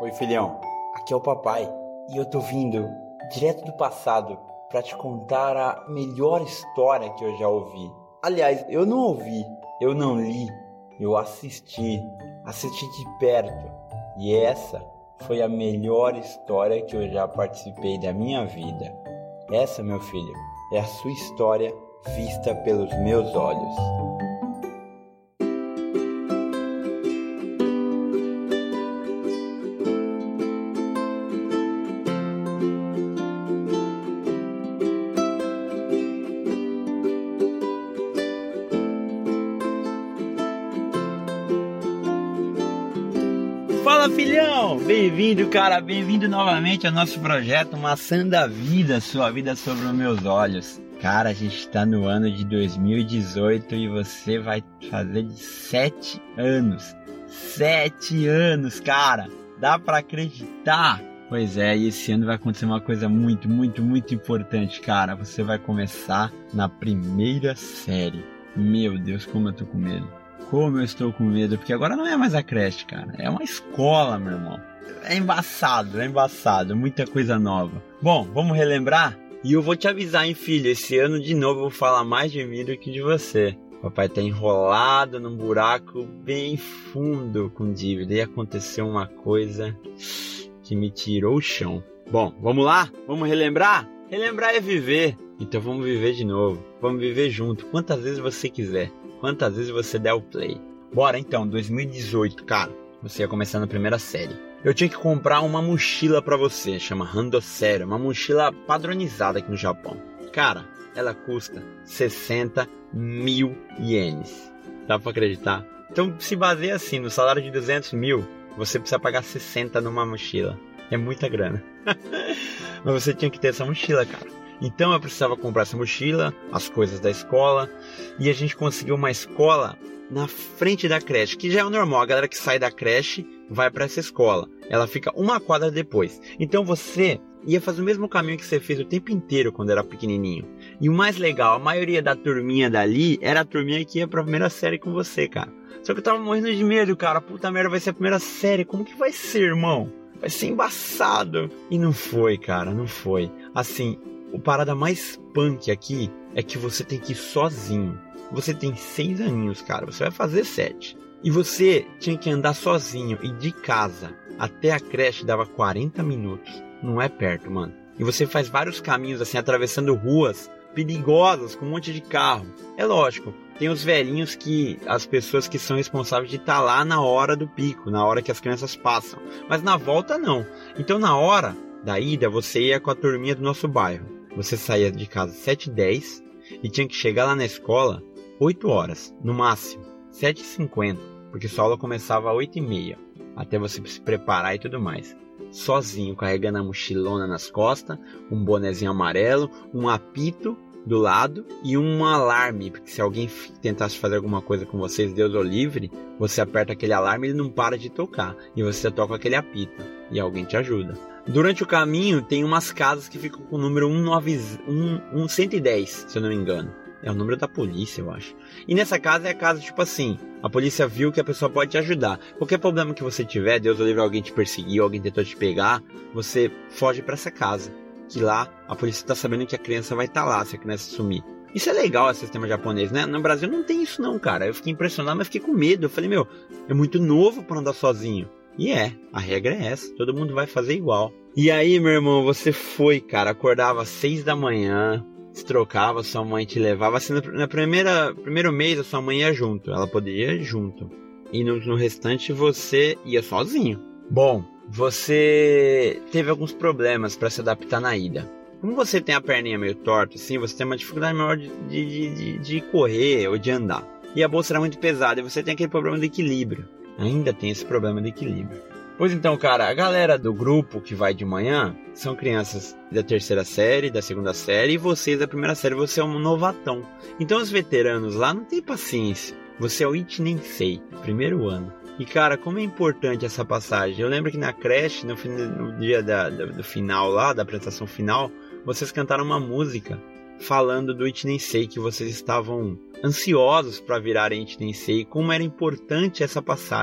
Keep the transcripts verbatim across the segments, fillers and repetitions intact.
Oi, filhão, aqui é o papai e eu tô vindo direto do passado pra te contar a melhor história que eu já ouvi. Aliás, eu não ouvi, eu não li, eu assisti, assisti de perto. E essa foi a melhor história que eu já participei da minha vida. Essa, meu filho, é a sua história vista pelos meus olhos. Fala, filhão! Bem-vindo, cara, bem-vindo novamente ao nosso projeto Maçã da Vida, sua vida sobre os meus olhos. Cara, a gente tá no ano de dois mil e dezoito e você vai fazer de sete anos. Sete anos, cara! Dá pra acreditar? Pois é, e esse ano vai acontecer uma coisa muito, muito, muito importante, cara. Você vai começar na primeira série. Meu Deus, como eu tô com medo. Como eu estou com medo, porque agora não é mais a creche, cara. É uma escola, meu irmão. É embaçado, é embaçado. Muita coisa nova. Bom, vamos relembrar? E eu vou te avisar, hein, filho. Esse ano, de novo, eu vou falar mais de mim do que de você. O papai tá enrolado num buraco bem fundo com dívida. E aconteceu uma coisa que me tirou o chão. Bom, vamos lá? Vamos relembrar? Relembrar é viver. Então vamos viver de novo. Vamos viver junto. Quantas vezes você quiser. Quantas vezes você der o play. Bora então, dois mil e dezoito, cara. Você ia começar na primeira série. Eu tinha que comprar uma mochila pra você, chama Randossério. Uma mochila padronizada aqui no Japão. Cara, ela custa sessenta mil ienes. Dá pra acreditar? Então se baseia assim, no salário de duzentos mil, você precisa pagar sessenta numa mochila. É muita grana. Mas você tinha que ter essa mochila, cara. Então eu precisava comprar essa mochila, as coisas da escola, e a gente conseguiu uma escola na frente da creche, que já é o normal, a galera que sai da creche vai para essa escola, ela fica uma quadra depois. Então você ia fazer o mesmo caminho que você fez o tempo inteiro quando era pequenininho. E o mais legal, a maioria da turminha dali era a turminha que ia pra primeira série com você, cara. Só que eu tava morrendo de medo, cara, puta merda, vai ser a primeira série, como que vai ser, irmão? Vai ser embaçado. E não foi, cara, não foi. Assim... A parada mais punk aqui é que você tem que ir sozinho. Você tem seis aninhos, cara. Você vai fazer sete. E você tinha que andar sozinho. E de casa até a creche dava quarenta minutos. Não é perto, mano. E você faz vários caminhos assim, atravessando ruas perigosas, com um monte de carro. É lógico, tem os velhinhos que... As pessoas que são responsáveis de estar lá na hora do pico. Na hora que as crianças passam. Mas na volta, não. Então, na hora da ida, você ia com a turminha do nosso bairro. Você saía de casa às sete e dez e tinha que chegar lá na escola oito horas, no máximo, sete e cinquenta, porque sua aula começava às oito e meia, até você se preparar e tudo mais. Sozinho, carregando a mochilona nas costas, um bonezinho amarelo, um apito do lado e um alarme, porque se alguém tentasse fazer alguma coisa com vocês, Deus o livre, você aperta aquele alarme e ele não para de tocar, e você toca aquele apito, e alguém te ajuda. Durante o caminho tem umas casas que ficam com o número cento e dez, se eu não me engano. É o número da polícia, eu acho. E nessa casa é a casa tipo assim, a polícia viu que a pessoa pode te ajudar. Qualquer problema que você tiver, Deus o livre, alguém te perseguiu, alguém tentou te pegar, você foge pra essa casa. Que lá a polícia tá sabendo que a criança vai estar lá se a criança sumir. Isso é legal, esse sistema japonês, né? No Brasil não tem isso não, cara. Eu fiquei impressionado, mas fiquei com medo. Eu falei, meu, é muito novo pra andar sozinho. E é, a regra é essa, todo mundo vai fazer igual. E aí, meu irmão, você foi, cara, acordava às seis da manhã, se trocava, sua mãe te levava, assim, na primeira, primeiro mês a sua mãe ia junto, ela poderia ir junto. E no, no restante você ia sozinho. Bom, você teve alguns problemas para se adaptar na ida. Como você tem a perninha meio torta, assim, você tem uma dificuldade maior de, de, de, de correr ou de andar. E a bolsa era muito pesada e você tem aquele problema de equilíbrio. Ainda tem esse problema de equilíbrio. Pois então, cara, a galera do grupo que vai de manhã são crianças da terceira série, da segunda série, e vocês da primeira série, você é um novatão. Então os veteranos lá não tem paciência. Você é o Ichinensei, primeiro ano. E cara, como é importante essa passagem. Eu lembro que na creche, no, no dia da, do, do final lá, da apresentação final, vocês cantaram uma música falando do Ichinensei, que vocês estavam ansiosos para virarem Ichinensei, como era importante essa passagem.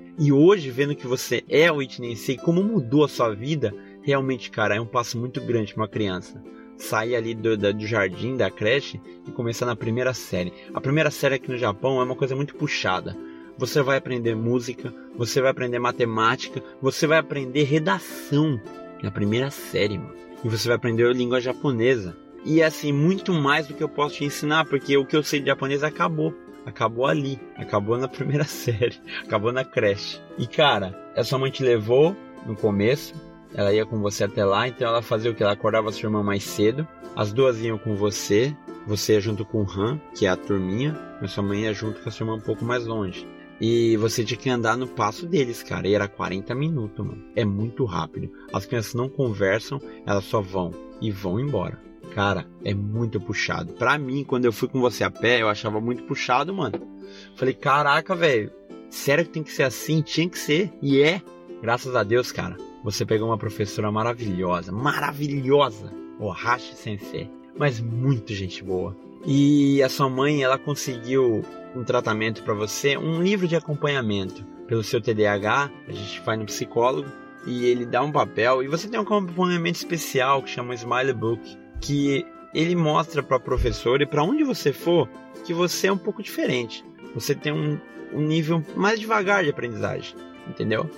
E hoje, vendo que você é o Ichi Nensei, como mudou a sua vida, realmente, cara, é um passo muito grande para uma criança. Sair ali do, do, do jardim, da creche e começar na primeira série. A primeira série aqui no Japão é uma coisa muito puxada. Você vai aprender música, você vai aprender matemática, você vai aprender redação na primeira série, mano. E você vai aprender língua japonesa. E é assim, muito mais do que eu posso te ensinar, porque o que eu sei de japonês acabou. Acabou ali, acabou na primeira série, acabou na creche. E cara, a sua mãe te levou no começo, ela ia com você até lá, então ela fazia o que? Ela acordava a sua irmã mais cedo, as duas iam com você, você ia junto com o Han, que é a turminha, mas sua mãe ia junto com a sua irmã um pouco mais longe. E você tinha que andar no passo deles, cara, e era quarenta minutos, mano. É muito rápido. As crianças não conversam, elas só vão e vão embora. Cara, é muito puxado. Pra mim, quando eu fui com você a pé, eu achava muito puxado, mano. Falei, caraca, velho, sério que tem que ser assim? Tinha que ser. E é. Graças a Deus, cara, você pegou uma professora maravilhosa. Maravilhosa. O Hashi Sensei. Mas muito gente boa. E a sua mãe, ela conseguiu um tratamento pra você, um livro de acompanhamento. Pelo seu T D A H, a gente vai no psicólogo e ele dá um papel. E você tem um acompanhamento especial que chama Smile Book, que ele mostra para a professora e para onde você for que você é um pouco diferente. Você tem um, um nível mais devagar de aprendizagem, entendeu?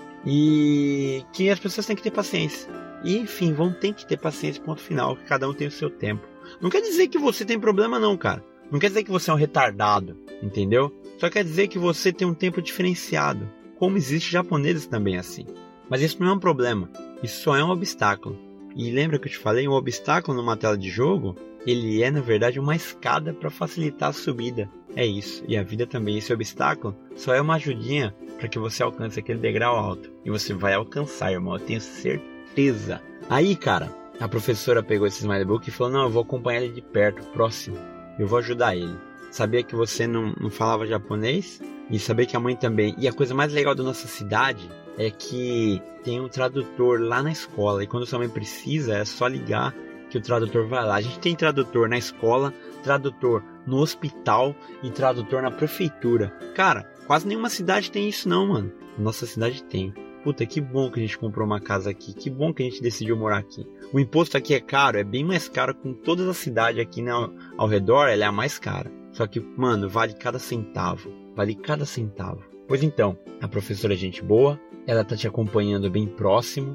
E que as pessoas têm que ter paciência. E enfim, vão ter que ter paciência, ponto final, que cada um tem o seu tempo. Não quer dizer que você tem problema não, cara. Não quer dizer que você é um retardado, entendeu? Só quer dizer que você tem um tempo diferenciado. Como existe japoneses também assim. Mas isso não é um problema. Isso só é um obstáculo. E lembra que eu te falei, um obstáculo numa tela de jogo, ele é na verdade uma escada para facilitar a subida. É isso. E a vida também, esse obstáculo só é uma ajudinha para que você alcance aquele degrau alto. E você vai alcançar, irmão, eu tenho certeza. Aí, cara, a professora pegou esse Smile Book e falou, não, eu vou acompanhar ele de perto, próximo. Eu vou ajudar ele. Sabia que você não, não falava japonês? E sabia que a mãe também. E a coisa mais legal da nossa cidade é que tem um tradutor lá na escola. E quando sua mãe precisa, é só ligar que o tradutor vai lá. A gente tem tradutor na escola, tradutor no hospital e tradutor na prefeitura. Cara, quase nenhuma cidade tem isso não, mano. Nossa cidade tem. Puta, que bom que a gente comprou uma casa aqui. Que bom que a gente decidiu morar aqui. O imposto aqui é caro, é bem mais caro com todas as cidades aqui ao, ao redor, ela é a mais cara. Só que, mano, vale cada centavo. Vale cada centavo. Pois então, a professora é gente boa, ela tá te acompanhando bem próximo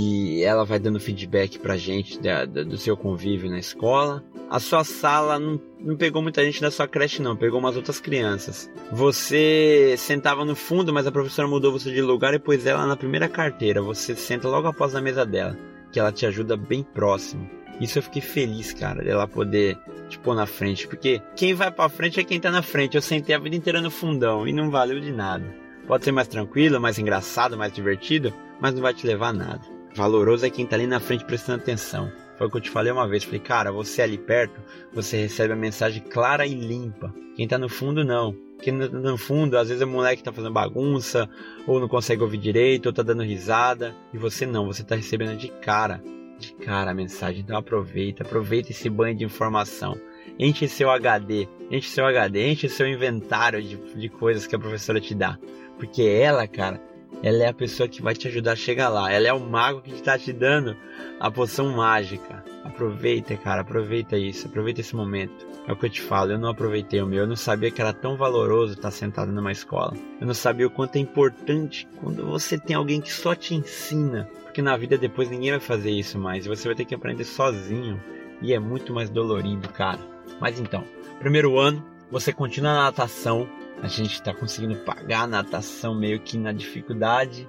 e ela vai dando feedback pra gente da, da, do seu convívio na escola. A sua sala não, não pegou muita gente da sua creche não, pegou umas outras crianças. Você sentava no fundo, mas a professora mudou você de lugar e pôs ela na primeira carteira. Você senta logo após a mesa dela, que ela te ajuda bem próximo. Isso eu fiquei feliz, cara, dela poder te pôr na frente, porque quem vai pra frente é quem tá na frente. Eu sentei a vida inteira no fundão e não valeu de nada. Pode ser mais tranquilo, mais engraçado, mais divertido, mas não vai te levar a nada. Valoroso é quem tá ali na frente prestando atenção. Foi o que eu te falei uma vez. Falei, cara, você ali perto, você recebe a mensagem clara e limpa. Quem tá no fundo, não. Quem tá no fundo, às vezes o moleque tá fazendo bagunça, ou não consegue ouvir direito, ou tá dando risada. E você não, você tá recebendo de cara. De cara a mensagem. Então aproveita, aproveita esse banho de informação. Enche seu H D, enche seu H D, enche seu inventário de, de coisas que a professora te dá. Porque ela, cara, ela é a pessoa que vai te ajudar a chegar lá. Ela é o mago que está te dando a poção mágica. Aproveita, cara, aproveita isso, aproveita esse momento. É o que eu te falo, eu não aproveitei o meu. Eu não sabia que era tão valoroso estar sentado numa escola. Eu não sabia o quanto é importante quando você tem alguém que só te ensina. Porque na vida depois ninguém vai fazer isso mais. E você vai ter que aprender sozinho. E é muito mais dolorido, cara. Mas então, primeiro ano, você continua na natação. A gente está conseguindo pagar a natação meio que na dificuldade.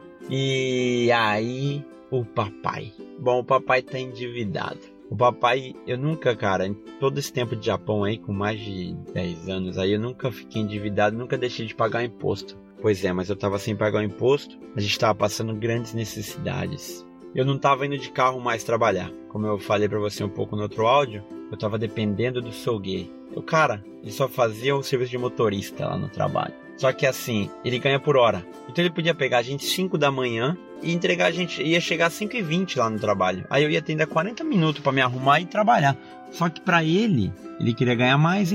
E aí, o papai. Bom, o papai tá endividado. O papai, eu nunca, cara, em todo esse tempo de Japão aí, com mais de dez anos aí, eu nunca fiquei endividado, nunca deixei de pagar imposto. Pois é, mas eu tava sem pagar o imposto, a gente tava passando grandes necessidades. Eu não tava indo de carro mais trabalhar. Como eu falei pra você um pouco no outro áudio, eu tava dependendo do Sougei. O cara, ele só fazia o serviço de motorista lá no trabalho. Só que assim, ele ganha por hora. Então ele podia pegar a gente cinco da manhã e entregar a gente, ia chegar às cinco e vinte lá no trabalho. Aí eu ia ter ainda quarenta minutos pra me arrumar e trabalhar. Só que pra ele, ele queria ganhar mais, ele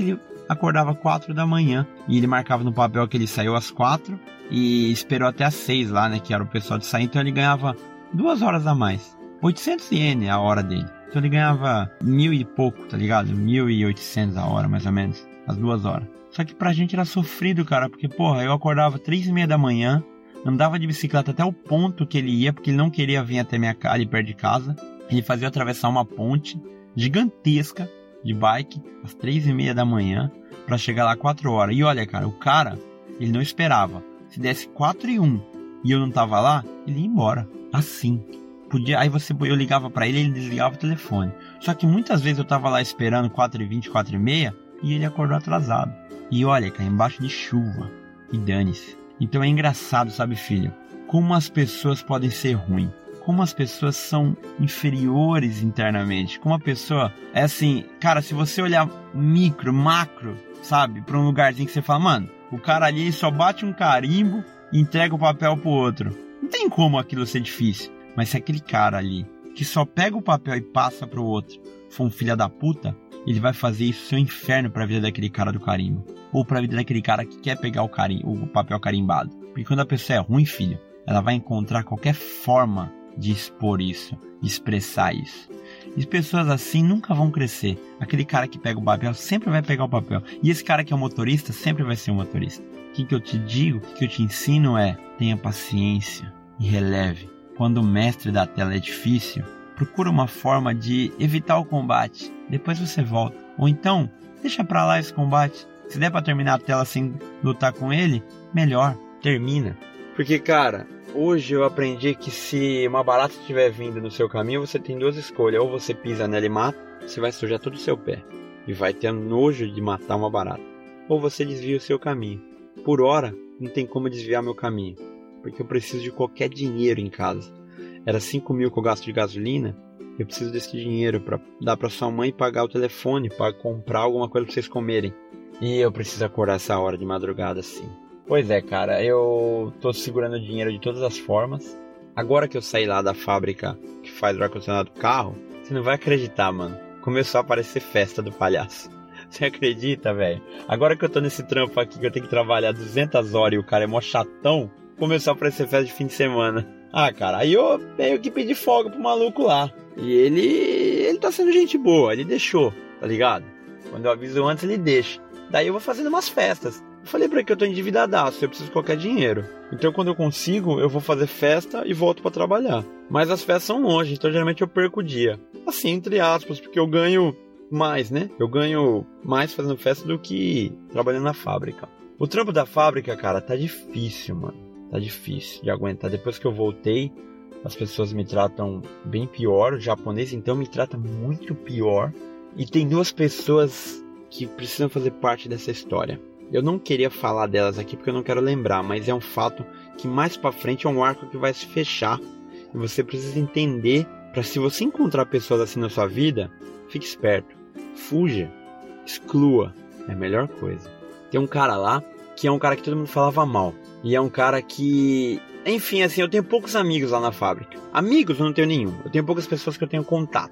acordava quatro da manhã. E ele marcava no papel que ele saiu às quatro e esperou até às seis lá, né? Que era o pessoal de sair. Então ele ganhava duas horas a mais. oitocentos ienes a hora dele. Então ele ganhava mil e pouco, tá ligado? Mil e oitocentos a hora, mais ou menos. As duas horas. Só que pra gente era sofrido, cara. Porque, porra, eu acordava três e meia da manhã. Andava de bicicleta até o ponto que ele ia. Porque ele não queria vir até minha casa, ali perto de casa. Ele fazia eu atravessar uma ponte gigantesca de bike. Às três e meia da manhã. Pra chegar lá quatro horas. E olha, cara, o cara, ele não esperava. Se desse quatro e um e eu não tava lá, ele ia embora. Assim. Podia, aí você, eu ligava pra ele e ele desligava o telefone. Só que muitas vezes eu tava lá esperando quatro e vinte, quatro e meia e ele acordou atrasado. E olha, cara, embaixo de chuva. E dane-se. Então é engraçado, sabe, filho? Como as pessoas podem ser ruins. Como as pessoas são inferiores internamente. Como a pessoa é assim, cara, se você olhar micro, macro, sabe? Pra um lugarzinho que você fala, mano, o cara ali só bate um carimbo e entrega o papel pro outro. Não tem como aquilo ser difícil. Mas se aquele cara ali, que só pega o papel e passa pro outro, for um filho da puta, ele vai fazer isso seu inferno pra vida daquele cara do carimbo. Ou pra vida daquele cara que quer pegar o, carim, o papel carimbado. Porque quando a pessoa é ruim, filho, ela vai encontrar qualquer forma de expor isso, de expressar isso. E pessoas assim nunca vão crescer. Aquele cara que pega o papel sempre vai pegar o papel. E esse cara que é o motorista sempre vai ser um motorista. O que, que eu te digo, o que, que eu te ensino é: tenha paciência e releve. Quando o mestre da tela é difícil, procura uma forma de evitar o combate. Depois você volta. Ou então, deixa pra lá esse combate. Se der pra terminar a tela sem lutar com ele, melhor. Termina. Porque, cara, hoje eu aprendi que se uma barata estiver vindo no seu caminho, você tem duas escolhas. Ou você pisa nela e mata, você vai sujar todo o seu pé. E vai ter nojo de matar uma barata. Ou você desvia o seu caminho. Por hora, não tem como desviar meu caminho. Porque eu preciso de qualquer dinheiro em casa. Era cinco mil que eu gasto de gasolina. Eu preciso desse dinheiro para dar para sua mãe pagar o telefone, para comprar alguma coisa para vocês comerem. E eu preciso acordar essa hora de madrugada assim. Pois é, cara, eu tô segurando dinheiro de todas as formas. Agora que eu saí lá da fábrica que faz o ar-condicionado do carro, você não vai acreditar, mano. Começou a aparecer festa do palhaço. Você acredita, velho? Agora que eu tô nesse trampo aqui, que eu tenho que trabalhar duzentas horas e o cara é mó chatão, começou a aparecer festa de fim de semana. Ah, cara, aí eu meio que pedi folga pro maluco lá. E ele, ele tá sendo gente boa, ele deixou, tá ligado? Quando eu aviso antes, ele deixa. Daí eu vou fazendo umas festas. Eu falei pra ele que eu tô endividadaço, eu preciso de qualquer dinheiro. Então quando eu consigo, eu vou fazer festa e volto pra trabalhar. Mas as festas são longe, então geralmente eu perco o dia. Assim, entre aspas, porque eu ganho mais, né? Eu ganho mais fazendo festa do que trabalhando na fábrica. O trampo da fábrica, cara, tá difícil, mano. Tá difícil de aguentar. Depois que eu voltei, as pessoas me tratam bem pior. O japonês, então, me trata muito pior. E tem duas pessoas que precisam fazer parte dessa história. Eu não queria falar delas aqui porque eu não quero lembrar, mas é um fato que mais pra frente é um arco que vai se fechar. E você precisa entender, para se você encontrar pessoas assim na sua vida, fique esperto. Fuja. Exclua. É a melhor coisa. Tem um cara lá que é um cara que todo mundo falava mal. E é um cara que... Enfim, assim, eu tenho poucos amigos lá na fábrica. Amigos eu não tenho nenhum. Eu tenho poucas pessoas que eu tenho contato.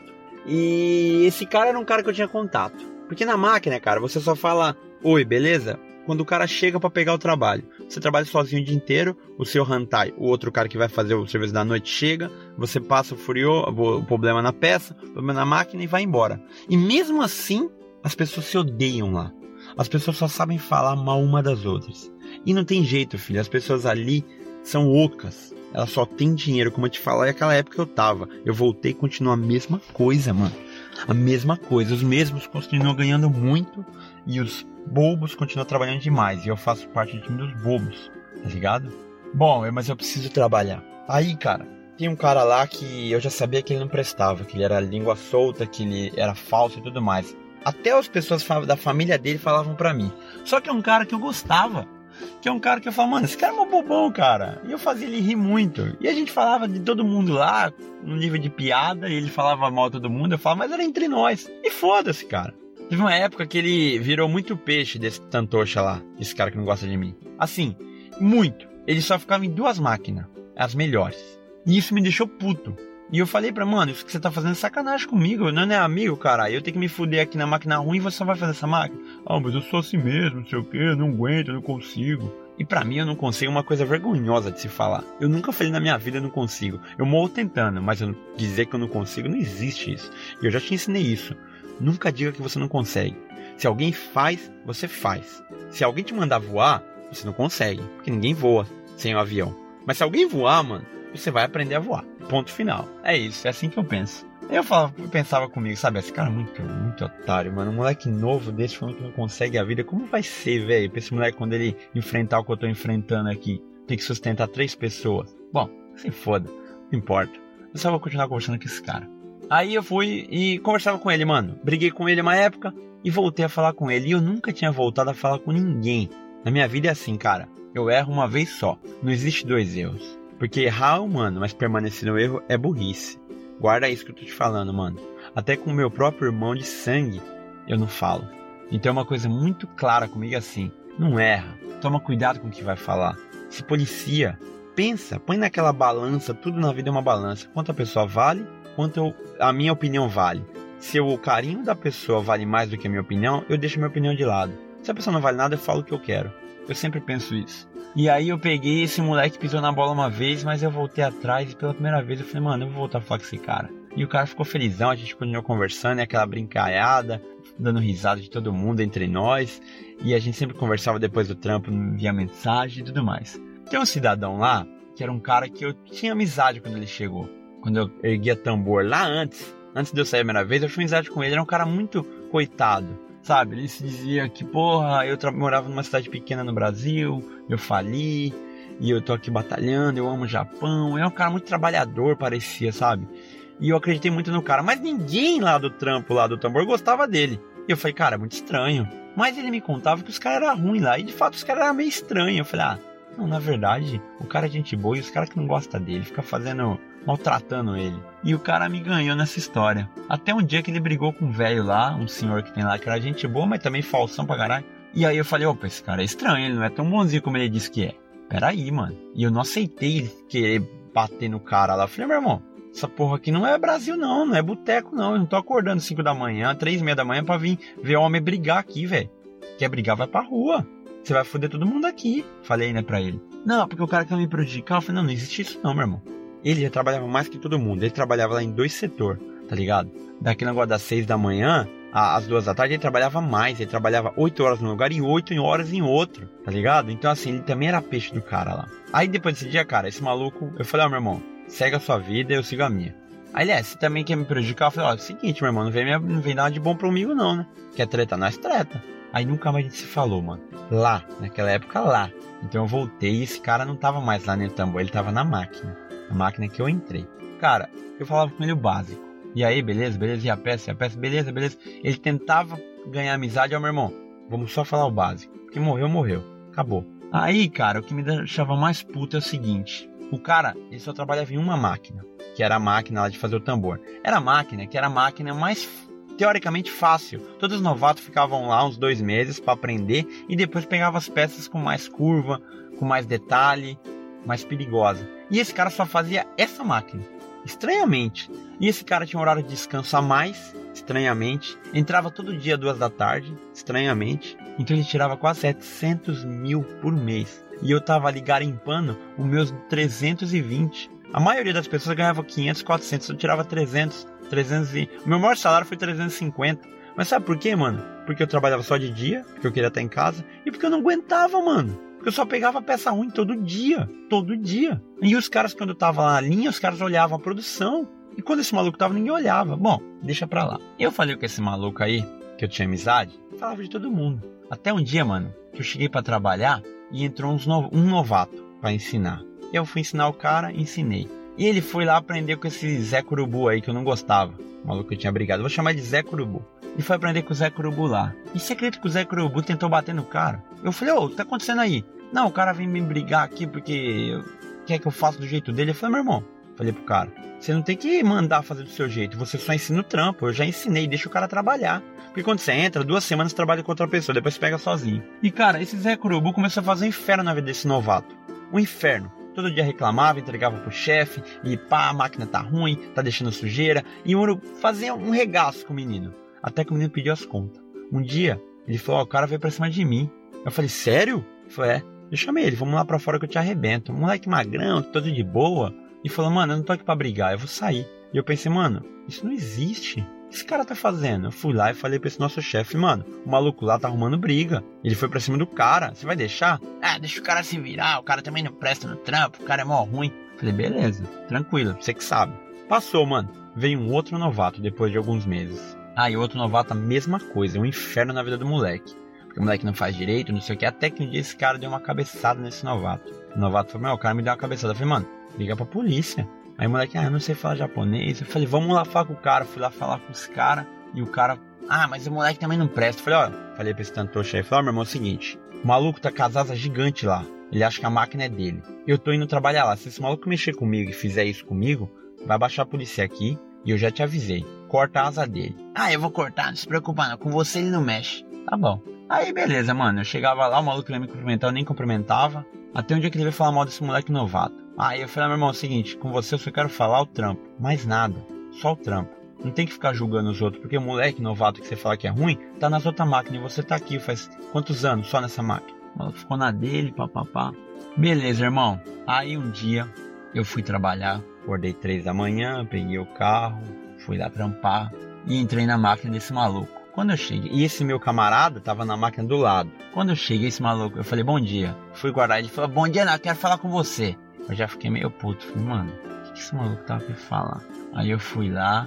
E esse cara era um cara que eu tinha contato. Porque na máquina, cara, você só fala: oi, beleza? Quando o cara chega pra pegar o trabalho. Você trabalha sozinho o dia inteiro. O seu Hantai, o outro cara que vai fazer o serviço da noite, chega. Você passa o furio, o problema na peça, o problema na máquina e vai embora. E mesmo assim, as pessoas se odeiam lá. As pessoas só sabem falar mal uma das outras. E não tem jeito, filho. As pessoas ali são ocas. Elas só têm dinheiro, como eu te falei, naquela época que eu tava. Eu voltei e continua a mesma coisa, mano. A mesma coisa. Os mesmos continuam ganhando muito e os bobos continuam trabalhando demais. E eu faço parte do time dos bobos, tá ligado? Bom, mas eu preciso trabalhar. Aí, cara, tem um cara lá que eu já sabia que ele não prestava. Que ele era língua solta, que ele era falso e tudo mais. Até as pessoas da família dele falavam pra mim. Só que é um cara que eu gostava. Que é um cara que eu falo, mano, esse cara é um bobão, cara. E eu fazia ele rir muito. E a gente falava de todo mundo lá, no nível de piada, e ele falava mal de todo mundo. Eu falava, mas era entre nós. E foda-se, cara. Teve uma época que ele virou muito peixe desse Tantocha lá, esse cara que não gosta de mim. Assim, muito. Ele só ficava em duas máquinas, as melhores. E isso me deixou puto. E eu falei pra, mano, isso que você tá fazendo é sacanagem comigo, não é amigo, cara. Eu tenho que me fuder aqui na máquina ruim e você só vai fazer essa máquina? Ah, mas eu sou assim mesmo, não sei o que, eu não aguento, eu não consigo. E pra mim eu não consigo, uma coisa vergonhosa de se falar. Eu nunca falei na minha vida eu não consigo. Eu morro tentando, mas eu dizer que eu não consigo, não existe isso. E eu já te ensinei isso. Nunca diga que você não consegue. Se alguém faz, você faz. Se alguém te mandar voar, você não consegue, porque ninguém voa sem o avião. Mas se alguém voar, mano, você vai aprender a voar. Ponto final. É isso, é assim que eu penso. Eu, falava, eu pensava comigo, sabe, esse cara é muito, muito otário, mano. Um moleque novo desse falando que não consegue a vida. Como vai ser, velho, pra esse moleque quando ele enfrentar o que eu tô enfrentando aqui? Tem que sustentar três pessoas. Bom, se foda, não importa. Eu só vou continuar conversando com esse cara. Aí eu fui e conversava com ele, mano. Briguei com ele uma época e voltei a falar com ele. E eu nunca tinha voltado a falar com ninguém. Na minha vida é assim, cara. Eu erro uma vez só. Não existe dois erros. Porque errar é humano, mas permanecer no erro é burrice. Guarda isso que eu tô te falando, mano. Até com o meu próprio irmão de sangue, eu não falo. Então é uma coisa muito clara comigo assim. Não erra. Toma cuidado com o que vai falar. Se policia. Pensa. Põe naquela balança. Tudo na vida é uma balança. Quanto a pessoa vale, quanto eu, a minha opinião vale. Se o carinho da pessoa vale mais do que a minha opinião, eu deixo a minha opinião de lado. Se a pessoa não vale nada, eu falo o que eu quero. Eu sempre penso isso. E aí eu peguei, esse moleque pisou na bola uma vez, mas eu voltei atrás e pela primeira vez eu falei, mano, eu vou voltar a falar com esse cara. E o cara ficou felizão, a gente continuou conversando, e aquela brincalhada, dando risada de todo mundo entre nós. E a gente sempre conversava depois do trampo, via mensagem e tudo mais. Tem um cidadão lá, que era um cara que eu tinha amizade quando ele chegou. Quando eu erguia tambor lá antes, antes de eu sair a primeira vez, eu tinha amizade com ele. Ele era um cara muito coitado. Sabe, ele se dizia que, porra, eu tra- morava numa cidade pequena no Brasil, eu fali, e eu tô aqui batalhando, eu amo o Japão. Ele é um cara muito trabalhador, parecia, sabe? E eu acreditei muito no cara, mas ninguém lá do trampo, lá do tambor, gostava dele. E eu falei, cara, é muito estranho. Mas ele me contava que os caras eram ruins lá, e de fato os caras eram meio estranhos. Eu falei, ah, não, na verdade, o cara é gente boa e os caras que não gostam dele, fica fazendo... maltratando ele. E o cara me ganhou nessa história. Até um dia que ele brigou com um velho lá, um senhor que tem lá, que era gente boa, mas também falsão pra caralho. E aí eu falei, opa, esse cara é estranho, ele não é tão bonzinho como ele disse que é. Peraí, mano. E eu não aceitei ele querer bater no cara lá. Eu falei, meu irmão, essa porra aqui não é Brasil não, não é boteco não. Eu não tô acordando cinco da manhã, três e meia da manhã pra vir ver o homem brigar aqui, velho. Quer brigar, vai pra rua. Você vai foder todo mundo aqui. Falei, né, pra ele. Não, porque o cara quer me prejudicar. Eu falei, não, não existe isso não, meu irmão. Ele já trabalhava mais que todo mundo. Ele trabalhava lá em dois setores, tá ligado? Daquele negócio das seis da manhã às duas da tarde, ele trabalhava mais. Ele trabalhava oito horas num lugar e oito horas em outro, tá ligado? Então, assim, ele também era peixe do cara lá. Aí, depois desse dia, cara, esse maluco... Eu falei, ó, meu irmão, segue a sua vida, eu sigo a minha. Aí, ele é, você também quer me prejudicar? Eu falei, ó, é o seguinte, meu irmão, não vem, não vem nada de bom comigo não, né? Quer treta? Nós treta. Aí, nunca mais a gente se falou, mano. Lá, naquela época, lá. Então, eu voltei e esse cara não tava mais lá no tambor, ele tava na máquina. A máquina que eu entrei. Cara, eu falava com ele o básico. E aí, beleza, beleza, e a peça, e a peça, beleza, beleza. Ele tentava ganhar amizade, ó, meu irmão, vamos só falar o básico. Porque morreu, morreu. Acabou. Aí, cara, o que me deixava mais puto é o seguinte. O cara, ele só trabalhava em uma máquina. Que era a máquina lá de fazer o tambor. Era a máquina, que era a máquina mais, teoricamente, fácil. Todos os novatos ficavam lá uns dois meses pra aprender. E depois pegavam as peças com mais curva, com mais detalhe, mais perigosa. E esse cara só fazia essa máquina, estranhamente. E esse cara tinha um horário de descanso a mais, estranhamente. Entrava todo dia, duas da tarde, estranhamente. Então ele tirava quase setecentos mil por mês. E eu tava ali garimpando os meus trezentos e vinte. A maioria das pessoas ganhava quinhentos, quatrocentos. Eu tirava trezentos, trezentos e... O meu maior salário foi trezentos e cinquenta. Mas sabe por quê, mano? Porque eu trabalhava só de dia, porque eu queria estar em casa. E porque eu não aguentava, mano. Eu só pegava peça ruim todo dia, todo dia. E os caras, quando eu tava lá na linha, os caras olhavam a produção. E quando esse maluco tava, ninguém olhava. Bom, deixa pra lá. Eu falei com esse maluco aí, que eu tinha amizade, falava de todo mundo. Até um dia, mano, que eu cheguei pra trabalhar e entrou uns no... um novato pra ensinar. Eu fui ensinar o cara, ensinei. E ele foi lá aprender com esse Zé Curubu aí, que eu não gostava. O maluco que eu tinha brigado. Eu vou chamar de Zé Curubu. E foi aprender com o Zé Curubu lá. E você acredita que o Zé Curubu tentou bater no cara? Eu falei, ô, o que tá acontecendo aí? Não, o cara vem me brigar aqui porque quer que eu faça do jeito dele. Eu falei, meu irmão, falei pro cara, você não tem que mandar fazer do seu jeito, você só ensina o trampo. Eu já ensinei, deixa o cara trabalhar. Porque quando você entra, duas semanas você trabalha com outra pessoa, depois você pega sozinho. E cara, esse Zé Curubu começou a fazer um inferno na vida desse novato. Um inferno. todo dia reclamava, entregava pro chefe, e pá, a máquina tá ruim, tá deixando sujeira, e eu fazia um regaço com o menino, até que o menino pediu as contas. Um dia, ele falou, ó, o cara veio pra cima de mim. Eu falei, sério? Ele falou, é. Eu chamei ele, vamos lá pra fora que eu te arrebento. Um moleque magrão, todo de boa, e falou, mano, eu não tô aqui pra brigar, eu vou sair. E eu pensei, mano, isso não existe. O que esse cara tá fazendo? Eu fui lá e falei pra esse nosso chefe, mano, o maluco lá tá arrumando briga. Ele foi pra cima do cara, você vai deixar? Ah, deixa o cara se virar, o cara também não presta no trampo, o cara é mó ruim. Falei, beleza, tranquilo, você que sabe. Passou, mano. Veio um outro novato depois de alguns meses. Ah, e o outro novato a mesma coisa, um inferno na vida do moleque. Porque o moleque não faz direito, não sei o que, até que um dia esse cara deu uma cabeçada nesse novato. O novato falou, meu, o cara me deu uma cabeçada. Eu falei, mano, liga pra polícia. Aí o moleque, ah, eu não sei falar japonês. Eu falei, vamos lá falar com o cara. Fui lá falar com os caras. E o cara, ah, mas o moleque também não presta. Eu falei, ó, falei pra esse tantoche aí. Falei, ó, meu irmão, é o seguinte. O maluco tá com as asas gigantes lá. Ele acha que a máquina é dele. Eu tô indo trabalhar lá. Se esse maluco mexer comigo e fizer isso comigo, vai baixar a polícia aqui. E eu já te avisei. Corta a asa dele. Ah, eu vou cortar, não se preocupa não. Com você ele não mexe. Tá bom. Aí beleza, mano. Eu chegava lá, o maluco ia me cumprimentar, eu nem cumprimentava. Até um dia que ele veio falar mal desse moleque novato. Aí eu falei, ah, meu irmão, é o seguinte, com você eu só quero falar o trampo. Mais nada. Só o trampo. Não tem que ficar julgando os outros, porque o moleque novato que você fala que é ruim, tá nas outras máquinas. E você tá aqui faz quantos anos só nessa máquina? O maluco ficou na dele, papapá. Beleza, irmão. Aí um dia eu fui trabalhar. Acordei três da manhã, peguei o carro, fui lá trampar e entrei na máquina desse maluco. Quando eu cheguei, e esse meu camarada tava na máquina do lado. Quando eu cheguei, esse maluco, eu falei, bom dia. Fui guardar, ele falou, bom dia não, eu quero falar com você. Eu já fiquei meio puto, falei, mano, o que, que esse maluco tava pra falar? Aí eu fui lá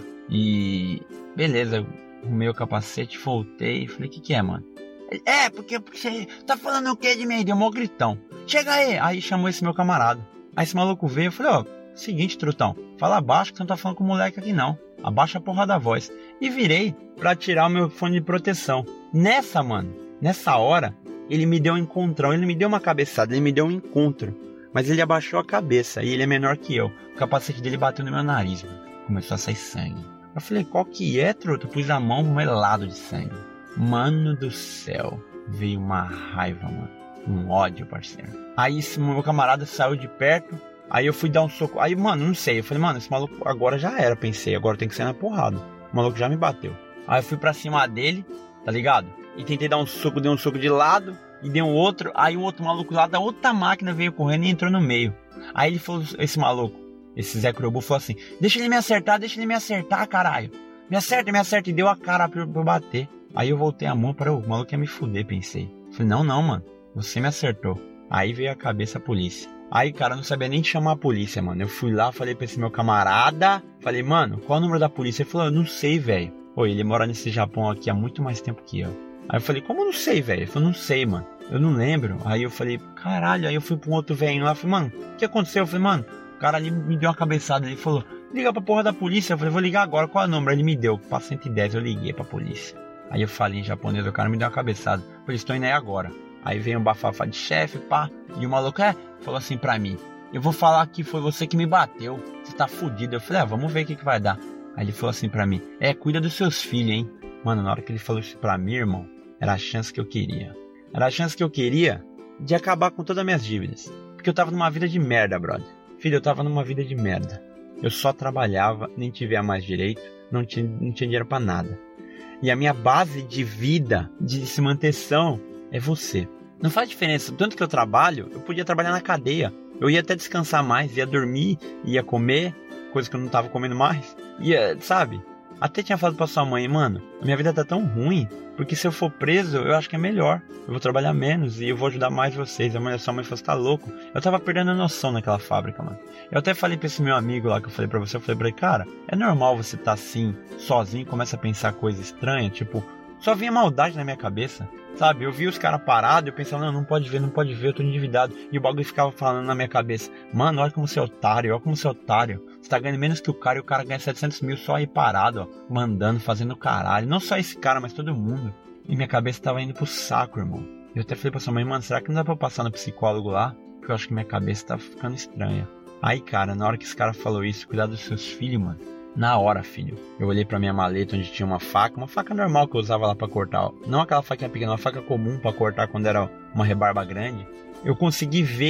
e, beleza, arrumei o capacete, voltei e falei, o que que é, mano? Ele, é, porque, porque você tá falando o que de mim? Deu um gritão. Chega aí! Aí chamou esse meu camarada. Aí esse maluco veio, eu falei, ó, seguinte, trutão, fala baixo que você não tá falando com o moleque aqui não. Abaixa a porra da voz. E virei pra tirar o meu fone de proteção. Nessa, mano, nessa hora, ele me deu um encontrão. Ele me deu uma cabeçada, ele me deu um encontro. Mas ele abaixou a cabeça e ele é menor que eu. O capacete dele bateu no meu nariz, mano. Começou a sair sangue. Eu falei, qual que é, truta? Eu pus a mão melado de sangue. Mano do céu. Veio uma raiva, mano. Um ódio, parceiro. Aí esse meu camarada saiu de perto. Aí eu fui dar um soco. Aí, mano, não sei. Eu falei, mano, esse maluco agora já era, pensei. Agora tem que sair na porrada. O maluco já me bateu. Aí eu fui pra cima dele, tá ligado? E tentei dar um soco, dei um soco de lado. E dei um outro. Aí o outro maluco lá da outra máquina veio correndo e entrou no meio. Aí ele falou, esse maluco, esse Zé Kurobu falou assim, deixa ele me acertar, deixa ele me acertar, caralho. Me acerta, me acerta. E deu a cara pra eu bater. Aí eu voltei a mão para o maluco ia me fuder, pensei. Falei, não, não, mano. Você me acertou. Aí veio a cabeça a polícia. Aí, cara, eu não sabia nem chamar a polícia, mano. Eu fui lá, falei pra esse meu camarada. Falei, mano, qual é o número da polícia? Ele falou, eu não sei, velho. Pô, ele mora nesse Japão aqui há muito mais tempo que eu. Aí eu falei, como eu não sei, velho? Ele falou, não sei, mano. Eu não lembro. Aí eu falei, caralho. Aí eu fui pra um outro velhinho lá. Falei, mano, o que aconteceu? Eu falei, mano, o cara ali me deu uma cabeçada. Ele falou, liga pra porra da polícia. Eu falei, vou ligar agora. Qual é o número? Ele me deu. Pra cento e dez, eu liguei pra polícia. Aí eu falei em japonês, o cara me deu uma cabeçada. Eu falei, estou indo aí agora. Aí veio um bafafá de chefe, pá. E o maluco, é, falou assim pra mim, eu vou falar que foi você que me bateu. Você tá fudido. Eu falei, ah, vamos ver o que que vai dar. Aí ele falou assim pra mim, é, cuida dos seus filhos, hein. Mano, na hora que ele falou isso pra mim, irmão, era a chance que eu queria. Era a chance que eu queria de acabar com todas as minhas dívidas. Porque eu tava numa vida de merda, brother. Filho, eu tava numa vida de merda. Eu só trabalhava, nem tive mais direito, não tinha, não tinha dinheiro pra nada. E a minha base de vida, de se mantenção, é você. Não faz diferença. Tanto que eu trabalho, eu podia trabalhar na cadeia. Eu ia até descansar mais, ia dormir, ia comer, coisa que eu não tava comendo mais. Ia, sabe? Até tinha falado pra sua mãe, mano, a minha vida tá tão ruim, porque se eu for preso, eu acho que é melhor. Eu vou trabalhar menos e eu vou ajudar mais vocês. A mulher, sua mãe falou, você tá louco? Eu tava perdendo a noção naquela fábrica, mano. Eu até falei pra esse meu amigo lá que eu falei pra você, eu falei pra ele, cara, é normal você tá assim, sozinho, começa a pensar coisa estranha, tipo, só vinha maldade na minha cabeça, sabe? Eu vi os caras parados, eu pensava, não, não pode ver, não pode ver, eu tô endividado. E o bagulho ficava falando na minha cabeça, mano, olha como você é otário, olha como você é otário. Você tá ganhando menos que o cara e o cara ganha setecentos mil só aí parado, ó, mandando, fazendo caralho. Não só esse cara, mas todo mundo. E minha cabeça tava indo pro saco, irmão. Eu até falei pra sua mãe, mano, será que não dá pra eu passar no psicólogo lá? Porque eu acho que minha cabeça tá ficando estranha. Aí, cara, na hora que esse cara falou isso, cuidar dos seus filhos, mano. Na hora, filho. Eu olhei pra minha maleta onde tinha uma faca, uma faca normal que eu usava lá pra cortar, ó. Não aquela faquinha pequena, uma faca comum pra cortar quando era uma rebarba grande. Eu consegui ver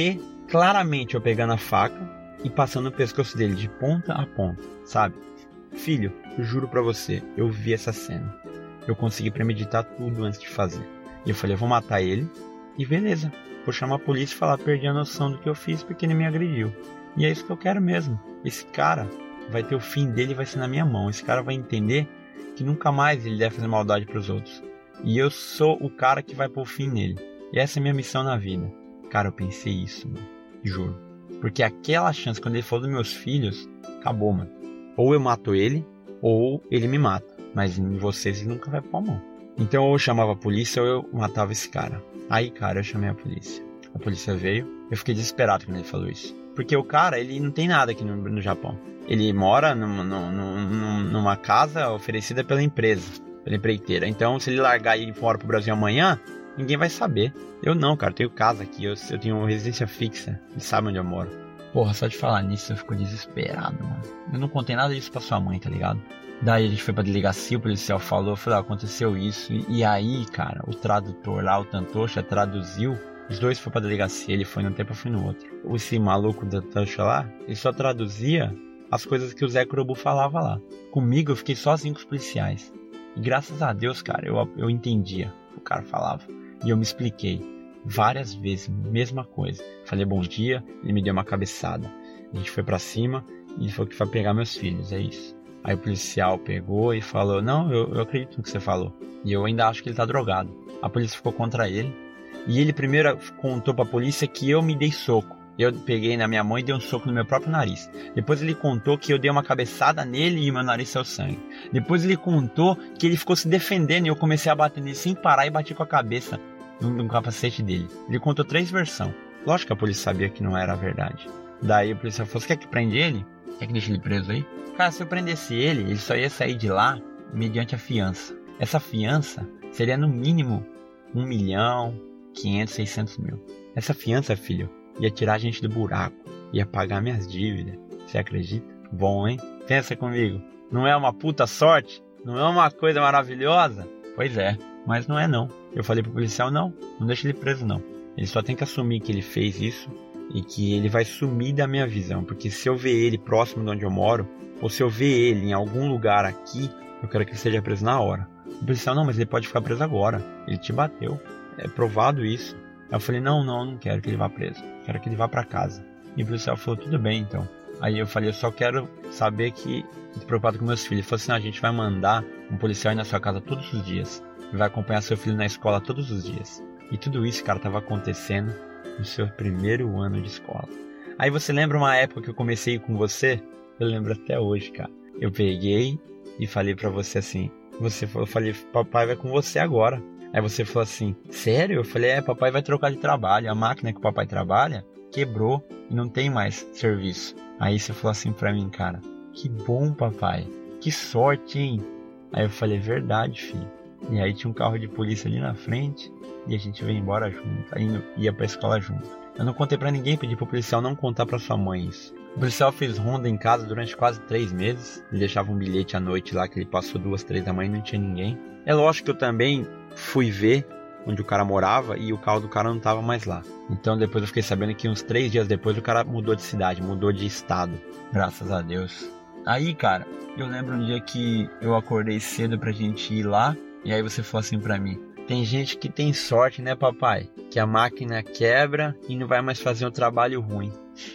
claramente eu pegando a faca e passando o pescoço dele de ponta a ponta, sabe? Filho, eu juro pra você, eu vi essa cena. Eu consegui premeditar tudo antes de fazer. E eu falei, eu vou matar ele e beleza. Vou chamar a polícia e falar, perdi a noção do que eu fiz porque ele me agrediu. E é isso que eu quero mesmo. Esse cara vai ter o fim dele, vai ser na minha mão. Esse cara vai entender que nunca mais ele deve fazer maldade pros outros. E eu sou o cara que vai pôr fim nele. E essa é a minha missão na vida. Cara, eu pensei isso, mano. Juro. Porque aquela chance, quando ele falou dos meus filhos, acabou, mano. Ou eu mato ele, ou ele me mata. Mas em vocês ele nunca vai pôr a mão. Então ou eu chamava a polícia, ou eu matava esse cara. Aí, cara, eu chamei a polícia. A polícia veio. Eu fiquei desesperado quando ele falou isso. Porque o cara, ele não tem nada aqui no, no Japão. Ele mora num, num, num, numa casa oferecida pela empresa, pela empreiteira. Então, se ele largar e ir embora pro Brasil amanhã, ninguém vai saber. Eu não, cara, eu tenho casa aqui, eu, eu tenho residência fixa. Ele sabe onde eu moro. Porra, só de falar nisso eu fico desesperado, mano. Eu não contei nada disso pra sua mãe, tá ligado? Daí a gente foi pra delegacia, o policial falou, falou, ah, aconteceu isso. E, e aí, cara, o tradutor lá, o Tantocha, traduziu. Os dois foram pra delegacia, ele foi num tempo, eu fui no outro. Esse maluco da Tantocha lá, ele só traduzia as coisas que o Zé Kurobu falava lá. Comigo eu fiquei sozinho com os policiais. E graças a Deus, cara, eu, eu entendia o que o cara falava. E eu me expliquei várias vezes, mesma coisa. Falei bom dia, ele me deu uma cabeçada. A gente foi pra cima e ele falou que vai pegar meus filhos, é isso. Aí o policial pegou e falou, não, eu, eu acredito no que você falou. E eu ainda acho que ele tá drogado. A polícia ficou contra ele. E ele primeiro contou pra polícia que eu me dei soco. Eu peguei na minha mão e dei um soco no meu próprio nariz. Depois ele contou que eu dei uma cabeçada nele e meu nariz saiu sangue. Depois ele contou que ele ficou se defendendo e eu comecei a bater nele sem parar e bati com a cabeça no, no capacete dele. Ele contou três versões. Lógico que a polícia sabia que não era a verdade. Daí a polícia falou, você quer que prende ele? Quer que deixe ele preso aí? Cara, se eu prendesse ele, ele só ia sair de lá mediante a fiança. Essa fiança seria no mínimo um milhão, quinhentos, seiscentos mil. Essa fiança, filho, ia tirar a gente do buraco, ia pagar minhas dívidas. Você acredita? Bom, hein? Pensa comigo. Não é uma puta sorte? Não é uma coisa maravilhosa? Pois é, mas não é não. Eu falei pro policial, não, não deixa ele preso não. Ele só tem que assumir que ele fez isso e que ele vai sumir da minha visão. Porque se eu ver ele próximo de onde eu moro, ou se eu ver ele em algum lugar aqui, eu quero que ele seja preso na hora. O policial, não, mas ele pode ficar preso agora. Ele te bateu. É provado isso. Aí eu falei, não, não, não quero que ele vá preso. Quero que ele vá pra casa. E o policial falou, tudo bem, então. Aí eu falei, eu só quero saber que... Tô preocupado com meus filhos. Ele falou assim, ah, a gente vai mandar um policial ir na sua casa todos os dias. E vai acompanhar seu filho na escola todos os dias. E tudo isso, cara, tava acontecendo no seu primeiro ano de escola. Aí você lembra uma época que eu comecei com você? Eu lembro até hoje, cara. Eu peguei e falei pra você assim... Você falou, eu falei, papai vai com você agora. Aí você falou assim, sério? Eu falei, é, papai vai trocar de trabalho. A máquina que o papai trabalha quebrou e não tem mais serviço. Aí você falou assim pra mim, cara, que bom, papai. Que sorte, hein? Aí eu falei, verdade, filho. E aí tinha um carro de polícia ali na frente e a gente veio embora junto. Aí ia pra escola junto. Eu não contei pra ninguém, pedi pro policial não contar pra sua mãe isso. O policial fez ronda em casa durante quase três meses. Ele deixava um bilhete à noite lá que ele passou duas, três da manhã e não tinha ninguém. É lógico que eu também fui ver onde o cara morava e o carro do cara não tava mais lá. Então depois eu fiquei sabendo que uns três dias depois o cara mudou de cidade, mudou de estado. Graças a Deus. Aí, cara, eu lembro um dia que eu acordei cedo pra gente ir lá. E aí você falou assim pra mim, tem gente que tem sorte, né, papai? Que a máquina quebra e não vai mais fazer um trabalho ruim.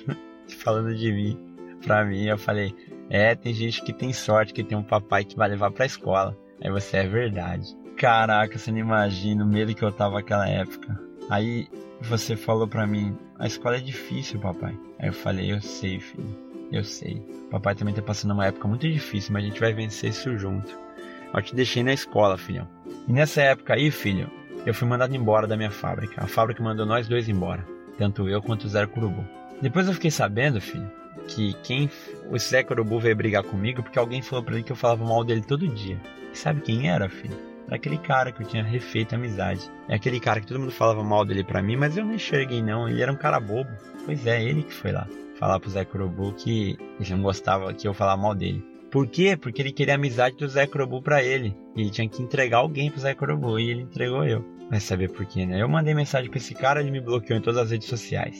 Falando de mim, pra mim, eu falei, é, tem gente que tem sorte, que tem um papai que vai levar pra escola. Aí você, é verdade. Caraca, você não imagina o medo que eu tava naquela época. Aí você falou pra mim, a escola é difícil, papai. Aí eu falei, eu sei, filho, eu sei. Papai também tá passando uma época muito difícil, mas a gente vai vencer isso junto. Eu te deixei na escola, filhão. E nessa época aí, filho, eu fui mandado embora da minha fábrica. A fábrica mandou nós dois embora, tanto eu quanto o Zé Kurobu. Depois eu fiquei sabendo, filho, que quem o Zé Kurobu veio brigar comigo porque alguém falou pra ele que eu falava mal dele todo dia. E sabe quem era, filho? Era aquele cara que eu tinha refeito a amizade. É aquele cara que todo mundo falava mal dele pra mim, mas eu não enxerguei não, ele era um cara bobo. Pois é, ele que foi lá falar pro Zé Kurobu que ele não gostava que eu falava mal dele. Por quê? Porque ele queria a amizade do Zé Kurobu pra ele. E ele tinha que entregar alguém pro Zé Kurobu e ele entregou eu. Vai saber por quê, né? Eu mandei mensagem pra esse cara, ele me bloqueou em todas as redes sociais.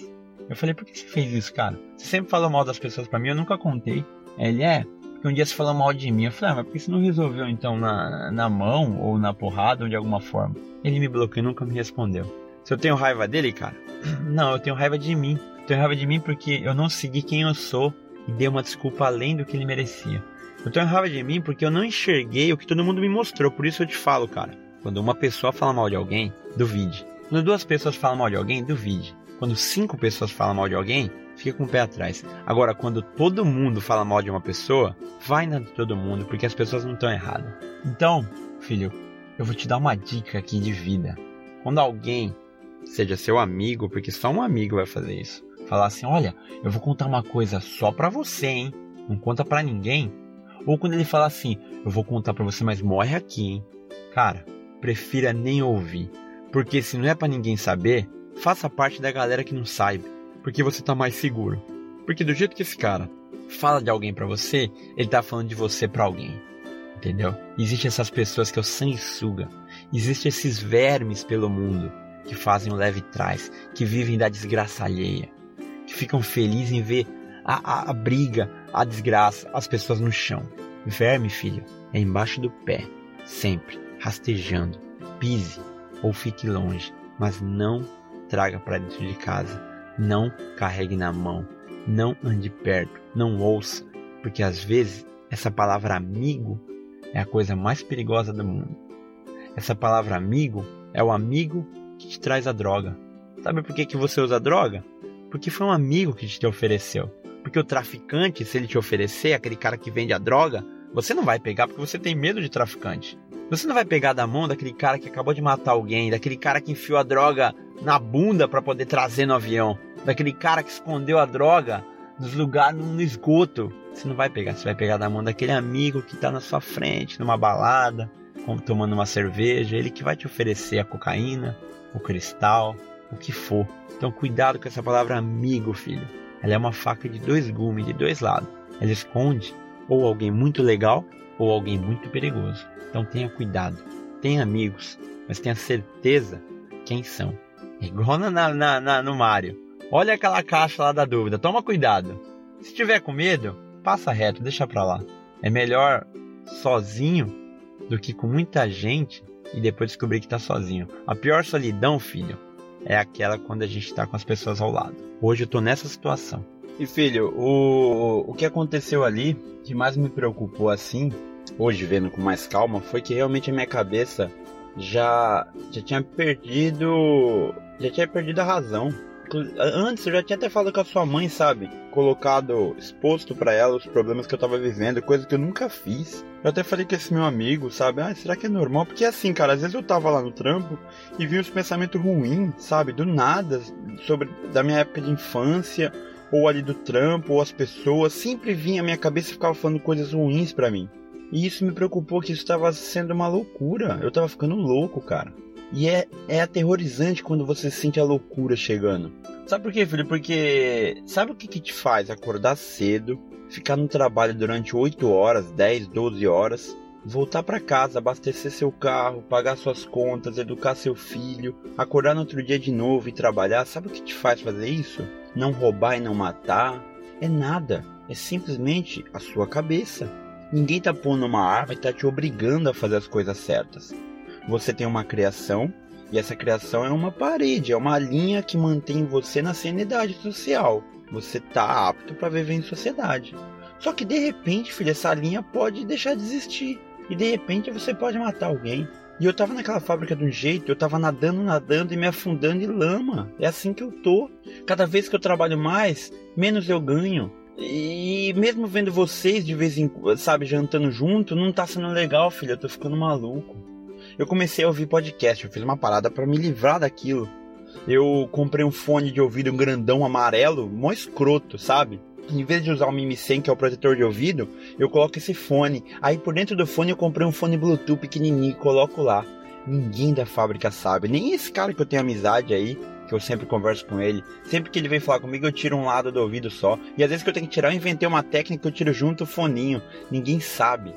Eu falei, por que você fez isso, cara? Você sempre falou mal das pessoas pra mim, eu nunca contei. Ele, é, porque um dia você falou mal de mim. Eu falei, ah, mas por que você não resolveu então na, na mão, ou na porrada, ou de alguma forma? Ele me bloqueou e nunca me respondeu. Se eu tenho raiva dele, cara? Não, eu tenho raiva de mim. Eu tenho raiva de mim porque eu não segui quem eu sou e dei uma desculpa além do que ele merecia. Eu tenho raiva de mim porque eu não enxerguei o que todo mundo me mostrou. Por isso eu te falo, cara. Quando uma pessoa fala mal de alguém, duvide. Quando duas pessoas falam mal de alguém, duvide. Quando cinco pessoas falam mal de alguém, fica com o pé atrás. Agora, quando todo mundo fala mal de uma pessoa, vai na de todo mundo, porque as pessoas não estão erradas. Então, filho, eu vou te dar uma dica aqui de vida. Quando alguém, seja seu amigo, porque só um amigo vai fazer isso, falar assim, olha, eu vou contar uma coisa só pra você, hein? Não conta pra ninguém. Ou quando ele fala assim, eu vou contar pra você, mas morre aqui, hein? Cara, prefira nem ouvir. Porque se não é pra ninguém saber, faça parte da galera que não sabe. Porque você tá mais seguro. Porque do jeito que esse cara fala de alguém pra você, ele tá falando de você pra alguém. Entendeu? Existem essas pessoas que é o sanguessuga. Existem esses vermes pelo mundo que fazem o leve trás, que vivem da desgraça alheia, que ficam felizes em ver a, a, a briga, a desgraça, as pessoas no chão. Verme, filho, é embaixo do pé, sempre, rastejando. Pise ou fique longe, mas não traga para dentro de casa. Não carregue na mão, não ande perto, não ouça, porque às vezes essa palavra amigo é a coisa mais perigosa do mundo. Essa palavra amigo é o amigo que te traz a droga. Sabe por que, que você usa droga? Porque foi um amigo que te ofereceu. Porque o traficante, se ele te oferecer, aquele cara que vende a droga, você não vai pegar porque você tem medo de traficante. Você não vai pegar da mão daquele cara que acabou de matar alguém, daquele cara que enfiou a droga na bunda para poder trazer no avião, daquele cara que escondeu a droga nos lugares, no esgoto. Você não vai pegar, você vai pegar da mão daquele amigo que tá na sua frente, numa balada, tomando uma cerveja, ele que vai te oferecer a cocaína, o cristal, o que for. Então cuidado com essa palavra amigo, filho. Ela é uma faca de dois gumes, de dois lados. Ela esconde ou alguém muito legal ou alguém muito perigoso. Então tenha cuidado. Tenha amigos, mas tenha certeza quem são. É igual na, na, na, no Mario. Olha aquela caixa lá da dúvida. Toma cuidado. Se tiver com medo, passa reto, deixa pra lá. É melhor sozinho do que com muita gente e depois descobrir que tá sozinho. A pior solidão, filho, é aquela quando a gente tá com as pessoas ao lado. Hoje eu tô nessa situação. E filho, o, o que aconteceu ali, que mais me preocupou assim, hoje vendo com mais calma, foi que realmente a minha cabeça já, já tinha perdido, já tinha perdido a razão. Antes eu já tinha até falado com a sua mãe, sabe? Colocado, exposto pra ela os problemas que eu tava vivendo, coisa que eu nunca fiz. Eu até falei com esse meu amigo, sabe? Ah, será que é normal? Porque assim, cara, às vezes eu tava lá no trampo e vi uns pensamentos ruins, sabe? Do nada, sobre da minha época de infância, ou ali do trampo, ou as pessoas. Sempre vinha a minha cabeça e ficava falando coisas ruins pra mim. E isso me preocupou, que isso tava sendo uma loucura. Eu tava ficando louco, cara. E é, é aterrorizante quando você sente a loucura chegando. Sabe por quê, filho? Porque sabe o que, que te faz acordar cedo, ficar no trabalho durante oito horas, dez, doze horas, voltar pra casa, abastecer seu carro, pagar suas contas, educar seu filho, acordar no outro dia de novo e trabalhar? Sabe o que te faz fazer isso? Não roubar e não matar? É nada. É simplesmente a sua cabeça. Ninguém tá pondo uma arma e tá te obrigando a fazer as coisas certas. Você tem uma criação, e essa criação é uma parede, é uma linha que mantém você na sanidade social. Você tá apto para viver em sociedade. Só que de repente, filho, essa linha pode deixar de existir. E de repente você pode matar alguém. E eu tava naquela fábrica de um jeito, eu tava nadando, nadando e me afundando em lama. É assim que eu tô. Cada vez que eu trabalho mais, menos eu ganho. E mesmo vendo vocês de vez em quando, sabe, jantando junto, não tá sendo legal, filho. Eu tô ficando maluco. Eu comecei a ouvir podcast, eu fiz uma parada pra me livrar daquilo. Eu comprei um fone de ouvido, um grandão amarelo, mó escroto, sabe? Em vez de usar o Mimi cem, que é o protetor de ouvido, eu coloco esse fone. Aí por dentro do fone eu comprei um fone Bluetooth pequenininho e coloco lá. Ninguém da fábrica sabe, nem esse cara que eu tenho amizade aí, que eu sempre converso com ele. Sempre que ele vem falar comigo eu tiro um lado do ouvido só. E às vezes que eu tenho que tirar, eu inventei uma técnica que eu tiro junto o foninho. Ninguém sabe.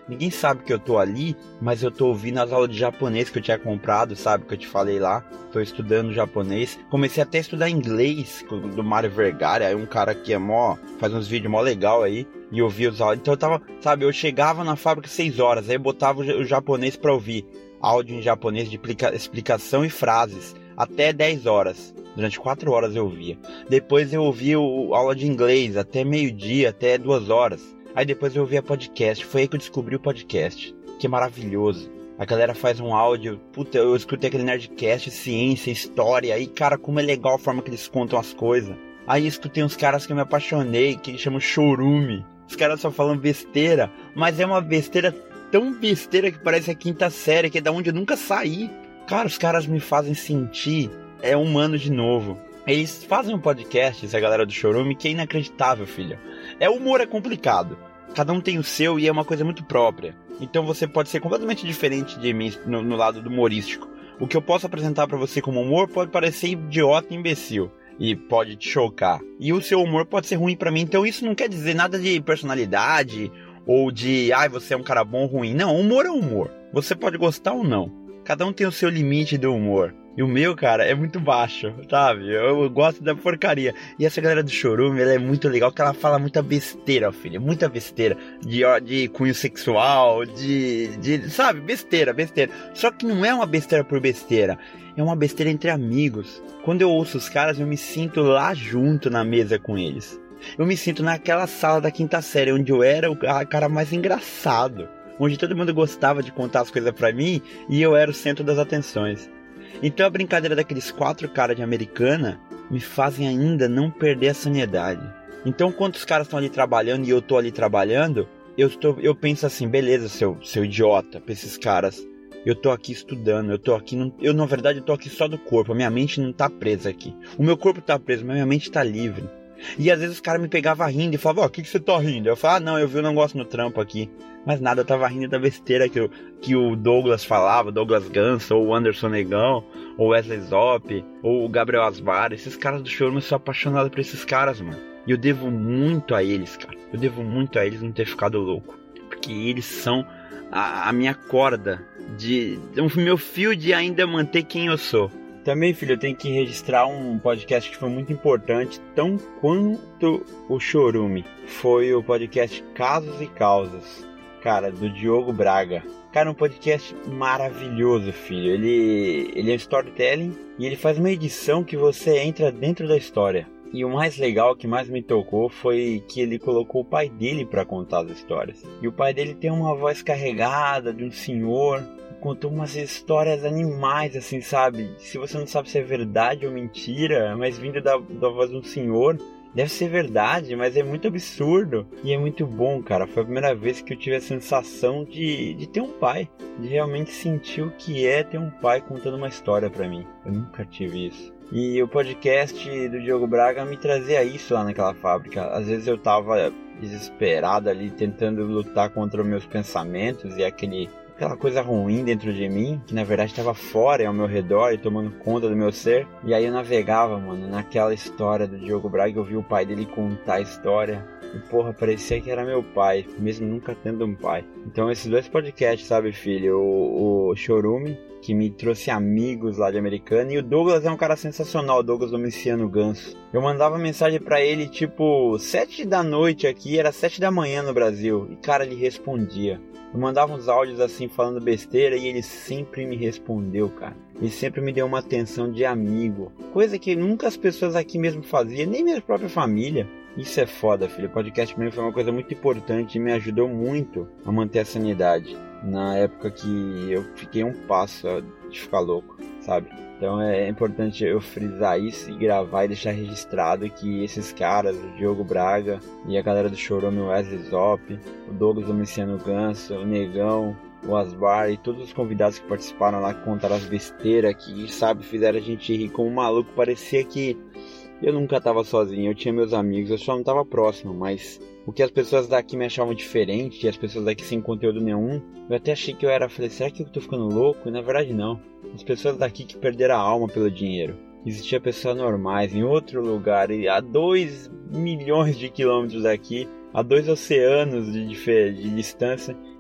Ninguém sabe que eu tô ali, mas eu tô ouvindo as aulas de japonês que eu tinha comprado, sabe? Que eu te falei lá. Tô estudando japonês. Comecei até a estudar inglês do Mário Vergara. Aí um cara que é mó... faz uns vídeos mó legal aí. E eu vi os áudios. Então eu tava... sabe, eu chegava na fábrica seis horas. Aí eu botava o japonês pra ouvir. Áudio em japonês de explica... explicação e frases. Até dez horas. Durante quatro horas eu ouvia. Depois eu ouvia o... aula de inglês. Até meio-dia, até duas horas. Aí depois eu ouvia podcast. Foi aí que eu descobri o podcast. Que é maravilhoso. A galera faz um áudio. Puta, eu escutei aquele Nerdcast, ciência, história. Aí, cara, como é legal a forma que eles contam as coisas. Aí escutei uns caras que eu me apaixonei, que eles chamam Chorume. Os caras só falam besteira. Mas é uma besteira tão besteira que parece a quinta série, que é da onde eu nunca saí. Cara, os caras me fazem sentir é humano de novo. Eles fazem um podcast, essa galera do Chorume, que é inacreditável, filho. É, o humor é complicado. Cada um tem o seu e é uma coisa muito própria. Então você pode ser completamente diferente de mim no, no lado do humorístico. O que eu posso apresentar pra você como humor pode parecer idiota e imbecil. E pode te chocar. E o seu humor pode ser ruim pra mim. Então isso não quer dizer nada de personalidade ou de, ai, você é um cara bom ou ruim. Não, humor é humor. Você pode gostar ou não. Cada um tem o seu limite do humor. E o meu, cara, é muito baixo, sabe? Eu, eu gosto da porcaria. E essa galera do Chorume, ela é muito legal, porque ela fala muita besteira, filho. Muita besteira. De, de cunho sexual, de, de... sabe? Besteira, besteira. Só que não é uma besteira por besteira. É uma besteira entre amigos. Quando eu ouço os caras, eu me sinto lá junto na mesa com eles. Eu me sinto naquela sala da quinta série, onde eu era o cara mais engraçado. Onde todo mundo gostava de contar as coisas pra mim, e eu era o centro das atenções. Então a brincadeira daqueles quatro caras de Americana me fazem ainda não perder a sanidade. Então quando os caras estão ali trabalhando e eu tô ali trabalhando, eu, tô, eu penso assim, beleza, seu, seu idiota, pra esses caras. Eu tô aqui estudando, eu tô aqui, não, eu na verdade eu tô aqui só do corpo, a minha mente não tá presa aqui. O meu corpo tá preso, mas a minha mente tá livre. E às vezes os caras me pegavam rindo e falavam, ó, oh, o que, que você tá rindo? Eu falava, ah, não, eu vi um negócio no trampo aqui. Mas nada, eu tava rindo da besteira que, eu, que o Douglas falava, Douglas Ganso, ou o Anderson Negão, ou o Wesley Zop, ou o Gabriel Asbar. Esses caras do show, eu sou apaixonado por esses caras, mano. E eu devo muito a eles, cara. Eu devo muito a eles não ter ficado louco. Porque eles são a, a minha corda, de, o meu fio de ainda manter quem eu sou. Também, filho, eu tenho que registrar um podcast que foi muito importante, tão quanto o Chorume. Foi o podcast Casos e Causas, cara, do Diogo Braga. Cara, um podcast maravilhoso, filho. Ele, ele é storytelling e ele faz uma edição que você entra dentro da história. E o mais legal, que mais me tocou, foi que ele colocou o pai dele para contar as histórias. E o pai dele tem uma voz carregada de um senhor... Contou umas histórias animais, assim, sabe? Se você não sabe se é verdade ou mentira, mas vindo da, da voz de um senhor, deve ser verdade, mas é muito absurdo. E é muito bom, cara. Foi a primeira vez que eu tive a sensação de, de ter um pai. De realmente sentir o que é ter um pai contando uma história pra mim. Eu nunca tive isso. E o podcast do Diogo Braga me trazia isso lá naquela fábrica. Às vezes eu tava desesperado ali, tentando lutar contra os meus pensamentos e aquele... aquela coisa ruim dentro de mim, que na verdade estava fora e ao meu redor e tomando conta do meu ser. E aí eu navegava, mano, naquela história do Diogo Braga. Eu vi o pai dele contar a história e, porra, parecia que era meu pai, mesmo nunca tendo um pai. Então esses dois podcasts, sabe, filho? O, o Chorume, que me trouxe amigos lá de Americana, e o Douglas é um cara sensacional, o Douglas Domiciano Ganso. Eu mandava mensagem pra ele tipo sete da noite aqui, era sete da manhã no Brasil, e cara, ele respondia. Eu mandava uns áudios assim falando besteira e ele sempre me respondeu, cara. Ele sempre me deu uma atenção de amigo, coisa que nunca as pessoas aqui mesmo faziam, nem minha própria família. Isso é foda, filho. O podcast mesmo foi uma coisa muito importante e me ajudou muito a manter a sanidade. Na época que eu fiquei um passo de ficar louco, sabe? Então é importante eu frisar isso e gravar e deixar registrado que esses caras, o Diogo Braga e a galera do Chorume, o Wesley Zop, o Douglas Domiciano Ganso, o Negão, o Asbar e todos os convidados que participaram lá, que contaram as besteiras que, sabe, fizeram a gente rir como um maluco. Parecia que eu nunca tava sozinho, eu tinha meus amigos, eu só não tava próximo, mas o que as pessoas daqui me achavam diferente, e as pessoas daqui sem conteúdo nenhum, eu até achei que eu era, falei, será que eu tô ficando louco? E na verdade não. As pessoas daqui que perderam a alma pelo dinheiro. Existia pessoas normais em outro lugar, e a dois milhões de quilômetros daqui, a dois oceanos de, de, de distância,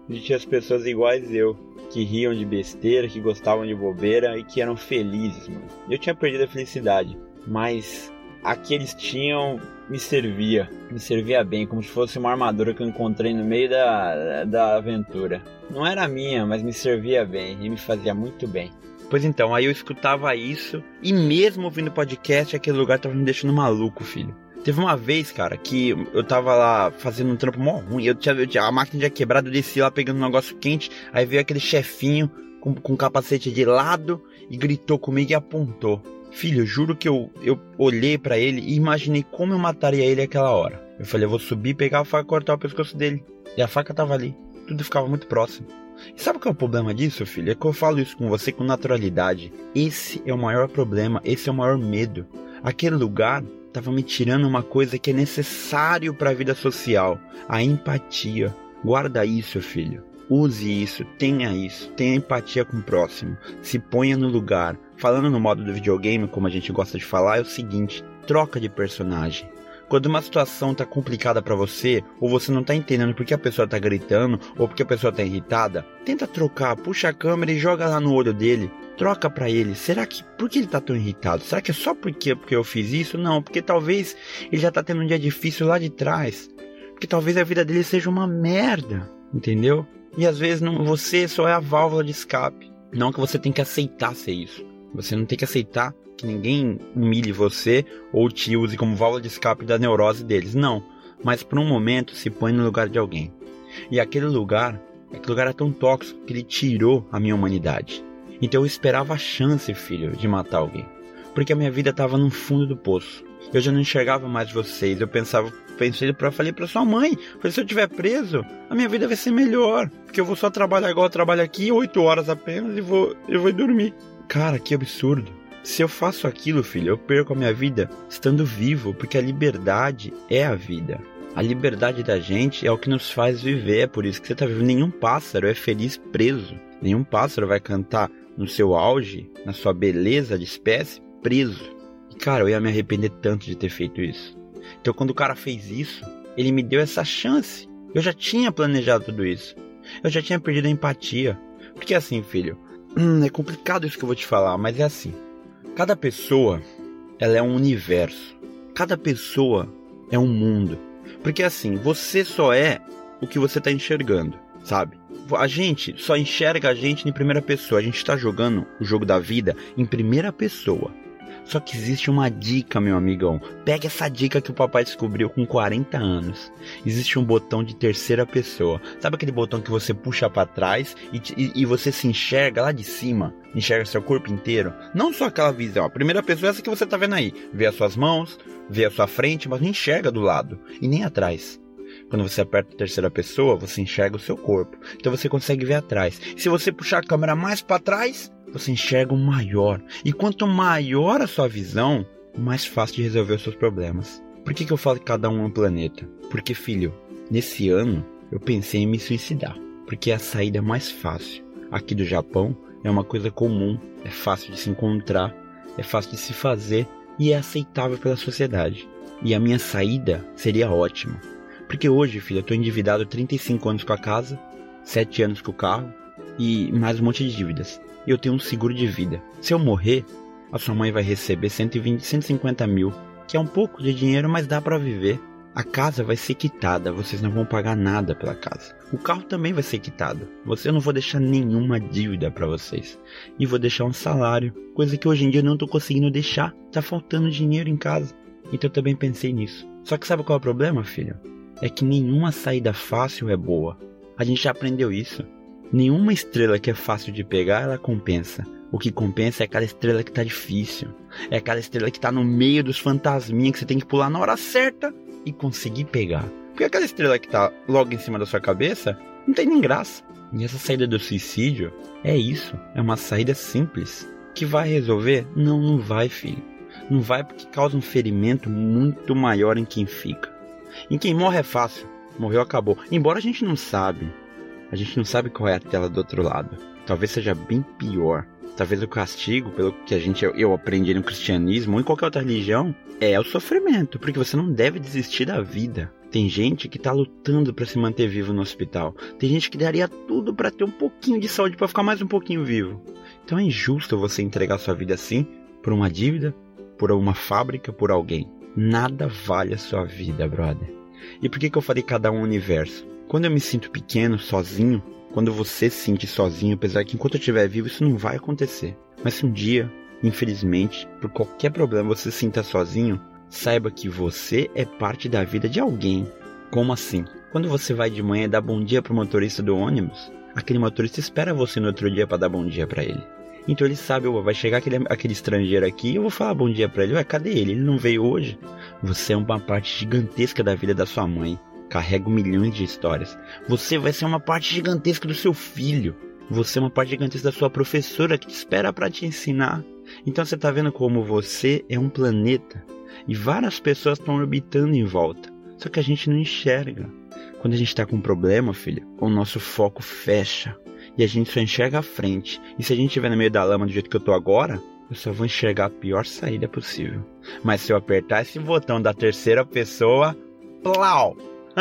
onde tinha as pessoas iguais eu, que riam de besteira, que gostavam de bobeira e que eram felizes, mano. Eu tinha perdido a felicidade, mas aqui eles tinham, me servia, me servia bem, como se fosse uma armadura que eu encontrei no meio da, da aventura. Não era minha, mas me servia bem e me fazia muito bem. Pois então, aí eu escutava isso e mesmo ouvindo podcast, aquele lugar tava me deixando maluco, filho. Teve uma vez, cara, que eu tava lá fazendo um trampo mó ruim, eu tinha, eu tinha, a máquina tinha quebrado, eu desci lá pegando um negócio quente, aí veio aquele chefinho com, com capacete de lado e gritou comigo e apontou. Filho, eu juro que eu, eu olhei pra ele e imaginei como eu mataria ele naquela hora. Eu falei, eu vou subir, pegar a faca e cortar o pescoço dele. E a faca tava ali, tudo ficava muito próximo. E sabe qual é o problema disso, filho? É que eu falo isso com você com naturalidade. Esse é o maior problema, esse é o maior medo. Aquele lugar tava me tirando uma coisa que é necessário para a vida social, a empatia. Guarda isso, filho. Use isso, tenha isso, tenha empatia com o próximo. Se ponha no lugar. Falando no modo do videogame, como a gente gosta de falar, é o seguinte: troca de personagem. Quando uma situação tá complicada pra você, ou você não tá entendendo porque a pessoa tá gritando, ou porque a pessoa tá irritada, tenta trocar, puxa a câmera e joga lá no olho dele. Troca pra ele. Será que... Por que ele tá tão irritado? Será que é só porque, porque eu fiz isso? Não, porque talvez ele já tá tendo um dia difícil lá de trás. Porque talvez a vida dele seja uma merda, entendeu? E às vezes não, você só é a válvula de escape. Não que você tem que aceitar ser isso. Você não tem que aceitar que ninguém humilhe você ou te use como válvula de escape da neurose deles. Não. Mas por um momento se põe no lugar de alguém. E aquele lugar, aquele lugar é tão tóxico que ele tirou a minha humanidade. Então eu esperava a chance, filho, de matar alguém. Porque a minha vida estava no fundo do poço. Eu já não enxergava mais vocês. Eu pensava, pensei pra, falei pra sua mãe. Falei, se eu estiver preso, a minha vida vai ser melhor. Porque eu vou só trabalhar igual eu trabalho aqui, oito horas apenas, e vou, eu vou dormir. Cara, que absurdo. Se eu faço aquilo, filho, eu perco a minha vida estando vivo. Porque a liberdade é a vida. A liberdade da gente é o que nos faz viver. É por isso que você tá vivendo. Nenhum pássaro é feliz preso. Nenhum pássaro vai cantar no seu auge, na sua beleza de espécie, preso. E cara, eu ia me arrepender tanto de ter feito isso. Então quando o cara fez isso, ele me deu essa chance. Eu já tinha planejado tudo isso. Eu já tinha perdido a empatia. Porque assim, filho, hum, é complicado isso que eu vou te falar, mas é assim. Cada pessoa, ela é um universo. Cada pessoa é um mundo. Porque assim, você só é o que você está enxergando, sabe? A gente só enxerga a gente em primeira pessoa. A gente está jogando o jogo da vida em primeira pessoa. Só que existe uma dica, meu amigão. Pega essa dica que o papai descobriu com quarenta anos. Existe um botão de terceira pessoa. Sabe aquele botão que você puxa para trás e, e, e você se enxerga lá de cima? Enxerga seu corpo inteiro? Não só aquela visão. A primeira pessoa é essa que você tá vendo aí. Vê as suas mãos, vê a sua frente, mas não enxerga do lado e nem atrás. Quando você aperta a terceira pessoa, você enxerga o seu corpo. Então você consegue ver atrás. Se você puxar a câmera mais para trás, você enxerga o maior. E quanto maior a sua visão, mais fácil de resolver os seus problemas. Por que que eu falo que cada um é um planeta? Porque, filho, nesse ano eu pensei em me suicidar. Porque é a saída mais fácil. Aqui do Japão é uma coisa comum. É fácil de se encontrar. É fácil de se fazer. E é aceitável pela sociedade. E a minha saída seria ótima. Porque hoje, filho, eu tô endividado trinta e cinco anos com a casa, sete anos com o carro e mais um monte de dívidas. E eu tenho um seguro de vida. Se eu morrer, a sua mãe vai receber cento e vinte, cento e cinquenta mil, que é um pouco de dinheiro, mas dá pra viver. A casa vai ser quitada, vocês não vão pagar nada pela casa. O carro também vai ser quitado. Você não vou deixar nenhuma dívida pra vocês. E vou deixar um salário, coisa que hoje em dia eu não tô conseguindo deixar. Tá faltando dinheiro em casa. Então eu também pensei nisso. Só que sabe qual é o problema, filho? É que nenhuma saída fácil é boa. A gente já aprendeu isso. Nenhuma estrela que é fácil de pegar, ela compensa. O que compensa é aquela estrela que tá difícil. É aquela estrela que tá no meio dos fantasminhas que você tem que pular na hora certa e conseguir pegar. Porque aquela estrela que tá logo em cima da sua cabeça, não tem nem graça. E essa saída do suicídio é isso. É uma saída simples. Que vai resolver? Não, não vai, filho. Não vai porque causa um ferimento muito maior em quem fica. Em quem morre é fácil. Morreu, acabou. Embora a gente não sabe. A gente não sabe qual é a tela do outro lado. talvez seja bem pior. Talvez o castigo, pelo que a gente, eu aprendi no cristianismo ou em qualquer outra religião, é o sofrimento, porque você não deve desistir da vida. Tem gente que tá lutando para se manter vivo no hospital. Tem gente que daria tudo para ter um pouquinho de saúde, para ficar mais um pouquinho vivo. Então é injusto você entregar sua vida assim, por uma dívida, por uma fábrica, por alguém. Nada vale a sua vida, brother. E por que que eu falei cada um universo? Quando eu me sinto pequeno, sozinho, quando você se sente sozinho, apesar que enquanto eu estiver vivo isso não vai acontecer. Mas se um dia, infelizmente, por qualquer problema você se sinta sozinho, saiba que você é parte da vida de alguém. Como assim? Quando você vai de manhã e dá bom dia pro motorista do ônibus, aquele motorista espera você no outro dia para dar bom dia para ele. Então ele sabe, oh, vai chegar aquele, aquele estrangeiro aqui, eu vou falar bom dia para ele. Ué, cadê ele? Ele não veio hoje? Você é uma parte gigantesca da vida da sua mãe. Carrega milhões de histórias. Você vai ser uma parte gigantesca do seu filho. Você é uma parte gigantesca da sua professora que te espera para te ensinar. Então você tá vendo como você é um planeta e várias pessoas estão orbitando em volta. Só que a gente não enxerga. Quando a gente tá com um problema, filho, o nosso foco fecha e a gente só enxerga a frente. E se a gente estiver no meio da lama do jeito que eu tô agora, eu só vou enxergar a pior saída possível. Mas se eu apertar esse botão da terceira pessoa, plau!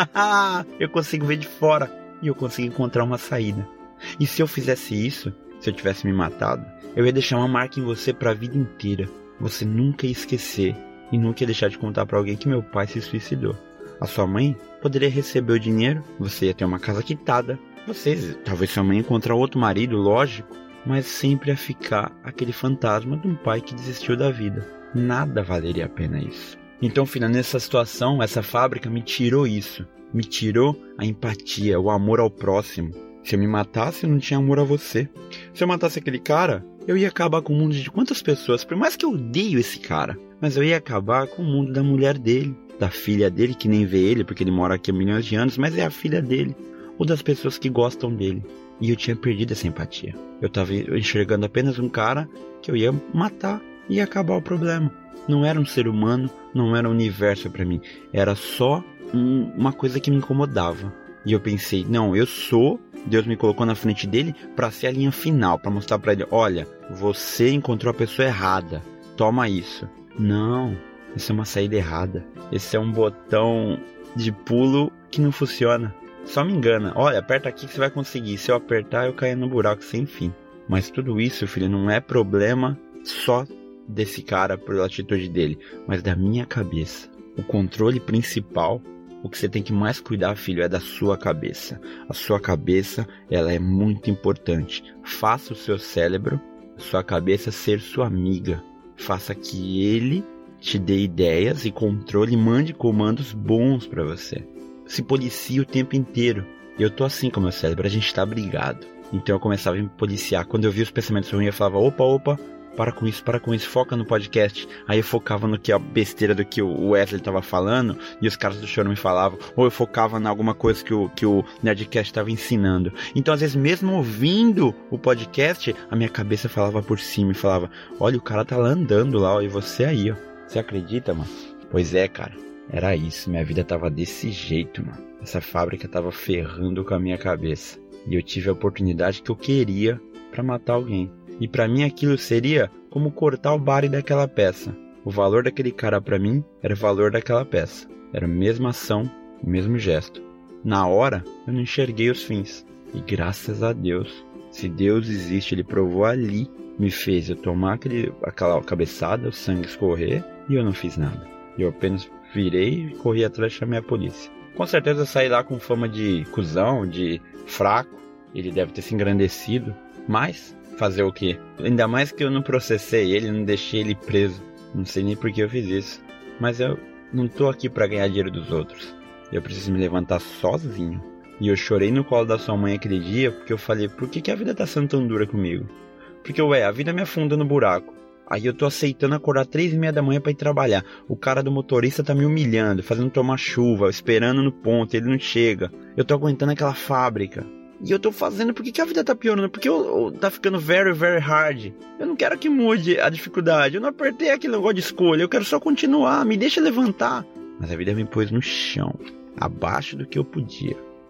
Eu consigo ver de fora e eu consigo encontrar uma saída. E se eu fizesse isso, se eu tivesse me matado, eu ia deixar uma marca em você para a vida inteira. Você nunca ia esquecer e nunca ia deixar de contar para alguém que meu pai se suicidou. A sua mãe poderia receber o dinheiro, você ia ter uma casa quitada, vocês, talvez sua mãe encontrar outro marido, lógico, mas sempre ia ficar aquele fantasma de um pai que desistiu da vida. Nada valeria a pena isso. Então, filha, nessa situação, essa fábrica me tirou isso. Me tirou a empatia, o amor ao próximo. Se eu me matasse, eu não tinha amor a você. Se eu matasse aquele cara, eu ia acabar com o mundo de quantas pessoas? Por mais que eu odeio esse cara, mas eu ia acabar com o mundo da mulher dele, da filha dele, que nem vê ele, porque ele mora aqui há milhões de anos, mas é a filha dele. Ou das pessoas que gostam dele. E eu tinha perdido essa empatia. Eu estava enxergando apenas um cara que eu ia matar e ia acabar o problema. Não era um ser humano, não era um universo pra mim. Era só um, uma coisa que me incomodava. E eu pensei, não, eu sou... Deus me colocou na frente dele pra ser a linha final, pra mostrar pra ele, olha, você encontrou a pessoa errada, toma isso. Não, isso é uma saída errada. Esse é um botão de pulo que não funciona. Só me engana. Olha, aperta aqui que você vai conseguir. Se eu apertar, eu caio no buraco sem fim. Mas tudo isso, filho, não é problema só desse cara pela atitude dele, mas da minha cabeça. O controle principal, o que você tem que mais cuidar, filho, é da sua cabeça. A sua cabeça, ela é muito importante. Faça o seu cérebro, a sua cabeça ser sua amiga. Faça que ele te dê ideias e controle, mande comandos bons pra você. Se policie o tempo inteiro. Eu tô assim com o meu cérebro, a gente tá brigado. Então eu começava a me policiar. Quando eu via os pensamentos ruins, eu falava, opa, opa, para com isso, para com isso, foca no podcast. Aí eu focava no que a besteira do que o Wesley tava falando e os caras do Choro me falavam, ou eu focava em alguma coisa que o, que o Nerdcast tava ensinando. Então às vezes mesmo ouvindo o podcast, a minha cabeça falava por cima e falava, olha, o cara tá lá andando lá, ó, e você aí, ó. Você acredita, mano? Pois é, cara, era isso, minha vida tava desse jeito, mano. Essa fábrica tava ferrando com a minha cabeça. E eu tive a oportunidade que eu queria pra matar alguém. E pra mim aquilo seria como cortar o bari daquela peça. O valor daquele cara pra mim era o valor daquela peça. Era a mesma ação, o mesmo gesto. Na hora, eu não enxerguei os fins. E graças a Deus, se Deus existe, Ele provou ali, me fez eu tomar aquele, aquela cabeçada, o sangue escorrer, e eu não fiz nada. Eu apenas virei e corri atrás e chamei a polícia. Com certeza eu saí lá com fama de cuzão, de fraco. Ele deve ter se engrandecido, mas... fazer o quê? Ainda mais que eu não processei ele, não deixei ele preso. Não sei nem por que eu fiz isso. Mas eu não tô aqui pra ganhar dinheiro dos outros. Eu preciso me levantar sozinho. E eu chorei no colo da sua mãe aquele dia porque eu falei, por que, que a vida tá sendo tão dura comigo? Porque, ué, a vida me afunda no buraco. Aí eu tô aceitando acordar três e meia da manhã pra ir trabalhar. O cara do motorista tá me humilhando, fazendo tomar chuva, esperando no ponto, ele não chega. Eu tô aguentando aquela fábrica. E eu tô fazendo, por que, que a vida tá piorando? Porque eu, eu, tá ficando very, very hard. Eu não quero que mude a dificuldade. Eu não apertei aquele negócio de escolha. Eu quero só continuar. Me deixa levantar. Mas a vida me pôs no chão, abaixo do que eu podia.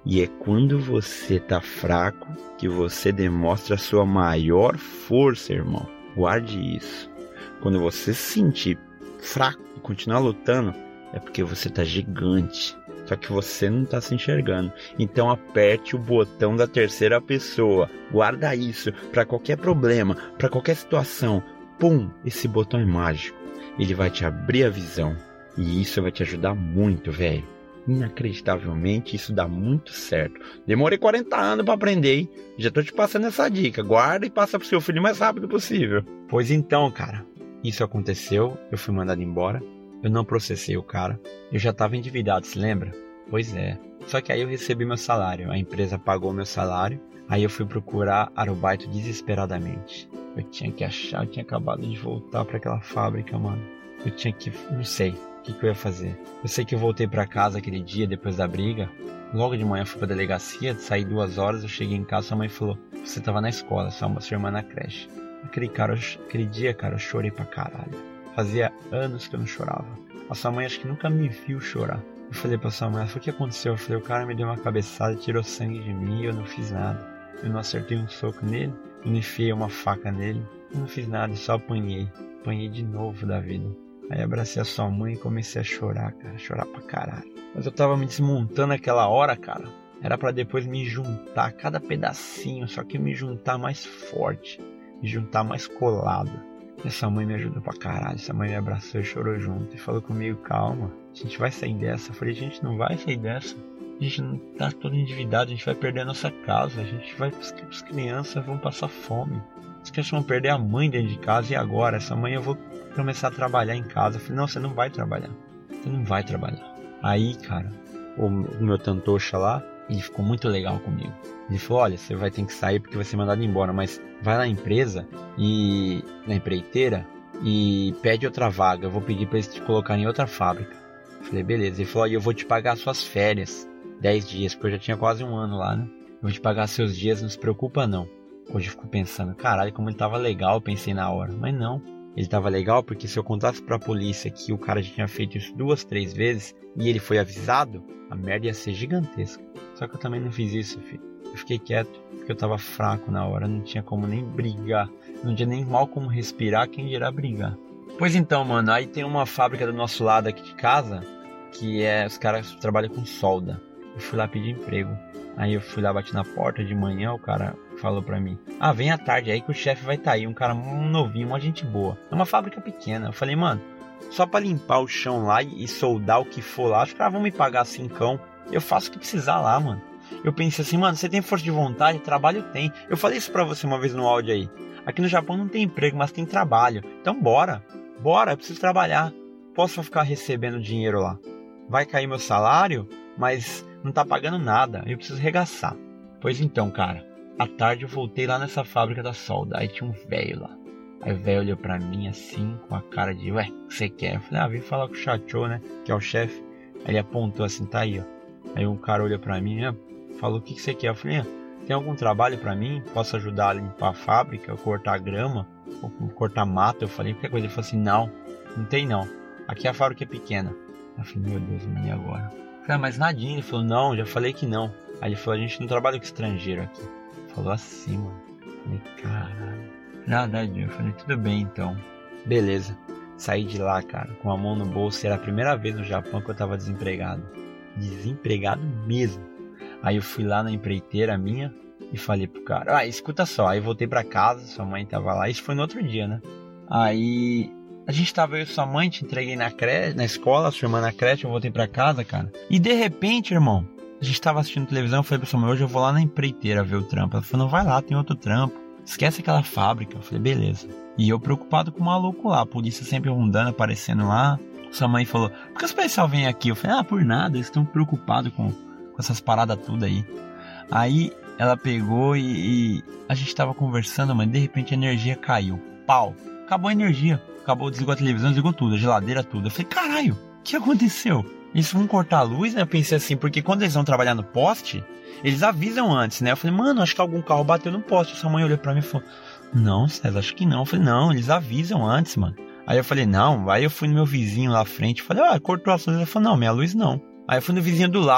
E é quando você tá fraco que você demonstra a sua maior força, irmão. Guarde isso. Quando você se sentir fraco e continuar lutando, é porque você tá gigante. Só que você não tá se enxergando. Então aperte o botão da terceira pessoa. Guarda isso para qualquer problema, para qualquer situação. Pum, esse botão é mágico. Ele vai te abrir a visão. E isso vai te ajudar muito, velho. Inacreditavelmente, isso dá muito certo. Demorei quarenta anos para aprender, hein? Já tô te passando essa dica. Guarda e passa pro seu filho o mais rápido possível. Pois então, cara. Isso aconteceu. Eu fui mandado embora. Eu não processei o cara. Eu já tava endividado, se lembra? Pois é. Só que aí eu recebi meu salário. A empresa pagou meu salário. Aí eu fui procurar arubaito desesperadamente. Eu tinha que achar, eu tinha acabado de voltar para aquela fábrica, mano. Eu tinha que... não sei o que, que eu ia fazer. Eu sei que eu voltei para casa aquele dia, depois da briga. Logo de manhã eu fui pra delegacia, saí duas horas, eu cheguei em casa, sua mãe falou: você tava na escola, sua irmã na creche. Aquele, cara, eu, aquele dia, cara, eu chorei pra caralho. Fazia anos que eu não chorava. A sua mãe acho que nunca me viu chorar. Eu falei pra sua mãe, ela falou: o que aconteceu? Eu falei: o cara me deu uma cabeçada, tirou sangue de mim e eu não fiz nada. Eu não acertei um soco nele, eu não enfiei uma faca nele, eu não fiz nada, só apanhei. Apanhei de novo da vida. Aí abracei a sua mãe e comecei a chorar, cara, chorar pra caralho. Mas eu tava me desmontando aquela hora, cara. Era pra depois me juntar cada pedacinho, só que me juntar mais forte, me juntar mais colado. E essa mãe me ajudou pra caralho, essa mãe me abraçou e chorou junto e falou comigo: calma, a gente vai sair dessa. Eu falei: a gente não vai sair dessa. A gente não tá todo endividado, a gente vai perder a nossa casa, a gente vai, as crianças vão passar fome. As crianças vão perder a mãe dentro de casa, e agora? Essa mãe eu vou começar a trabalhar em casa. Eu falei: não, você não vai trabalhar, você não vai trabalhar. Aí, cara, o meu tantocha lá, ele ficou muito legal comigo. Ele falou: olha, você vai ter que sair porque vai ser mandado embora, mas vai na empresa e na empreiteira e pede outra vaga. Eu vou pedir pra eles te colocarem em outra fábrica. Eu falei: beleza. Ele falou: olha, eu vou te pagar as suas férias, dez dias, porque eu já tinha quase um ano lá, né? Eu vou te pagar seus dias, não se preocupa não. Hoje eu fico pensando: caralho, como ele tava legal, eu pensei na hora. Mas não, ele tava legal porque se eu contasse pra polícia que o cara já tinha feito isso duas, três vezes e ele foi avisado, a merda ia ser gigantesca. Só que eu também não fiz isso, filho. Eu fiquei quieto porque eu tava fraco na hora, não tinha como nem brigar, não tinha nem mal como respirar, quem dirá brigar. Pois então, mano, aí tem uma fábrica do nosso lado aqui de casa, que é, os caras trabalham com solda. Eu fui lá pedir emprego. Aí eu fui lá, bati na porta de manhã, o cara falou pra mim: ah, vem à tarde aí que o chefe vai estar aí. Um cara um novinho, uma gente boa. É uma fábrica pequena. Eu falei: mano, só pra limpar o chão lá e soldar o que for lá, os caras vão me pagar cincão. Eu faço o que precisar lá, mano. Eu pensei assim: mano, você tem força de vontade, trabalho tem. Eu falei isso pra você uma vez no áudio aí. Aqui no Japão não tem emprego, mas tem trabalho. Então bora, bora, eu preciso trabalhar. Posso ficar recebendo dinheiro lá. Vai cair meu salário, mas não tá pagando nada, eu preciso regaçar. Pois então, cara, à tarde eu voltei lá nessa fábrica da solda. Aí tinha um velho lá. Aí o velho olhou pra mim assim, com a cara de: ué, o que você quer? Eu falei: ah, vim falar com o Chacho, né, que é o chefe. Aí ele apontou assim: tá aí, ó. Aí um cara olhou pra mim, né, falou: o que, que você quer? Eu falei: ah, tem algum trabalho pra mim? Posso ajudar a limpar a fábrica, ou cortar grama, ou cortar mato? Eu falei: qualquer coisa. Ele falou assim: não, não tem não. Aqui a fábrica é pequena. Eu falei: meu Deus, e agora? Eu falei: ah, mas nadinha. Ele falou: não, já falei que não. Aí ele falou: a gente não trabalha com estrangeiro aqui. Falou assim, mano. Eu falei: caralho. Nada, eu falei: tudo bem então. Beleza. Saí de lá, cara, com a mão no bolso. Era a primeira vez no Japão que eu tava desempregado. Desempregado mesmo. Aí eu fui lá na empreiteira minha e falei pro cara: ah, escuta só. Aí voltei pra casa, sua mãe tava lá. Isso foi no outro dia, né? Aí a gente tava, eu e sua mãe, te entreguei na creche, na escola, sua irmã na creche, eu voltei pra casa, cara. E de repente, irmão, a gente tava assistindo televisão, eu falei pra sua mãe: hoje eu vou lá na empreiteira ver o trampo. Ela falou: não, vai lá, tem outro trampo. Esquece aquela fábrica. Eu falei: beleza. E eu preocupado com o maluco lá, a polícia sempre rondando, aparecendo lá. Sua mãe falou: por que os pessoal vêm aqui? Eu falei: ah, por nada, eles estão preocupados com, com essas paradas tudo aí. Aí ela pegou e, e a gente tava conversando, mas de repente a energia caiu. Pau. Acabou a energia. Acabou, desligou a televisão, desligou tudo, a geladeira, tudo. Eu falei: caralho, o que aconteceu? Eles vão cortar a luz, né? Eu pensei assim, porque quando eles vão trabalhar no poste, eles avisam antes, né? Eu falei: mano, acho que algum carro bateu no poste. Sua mãe olhou pra mim e falou: não, César, acho que não. Eu falei: não, eles avisam antes, mano. Aí eu falei: não. Aí eu fui no meu vizinho lá à frente, falei: ah, cortou a luz. Ele falou: não, minha luz não. Aí eu fui no vizinho do lado.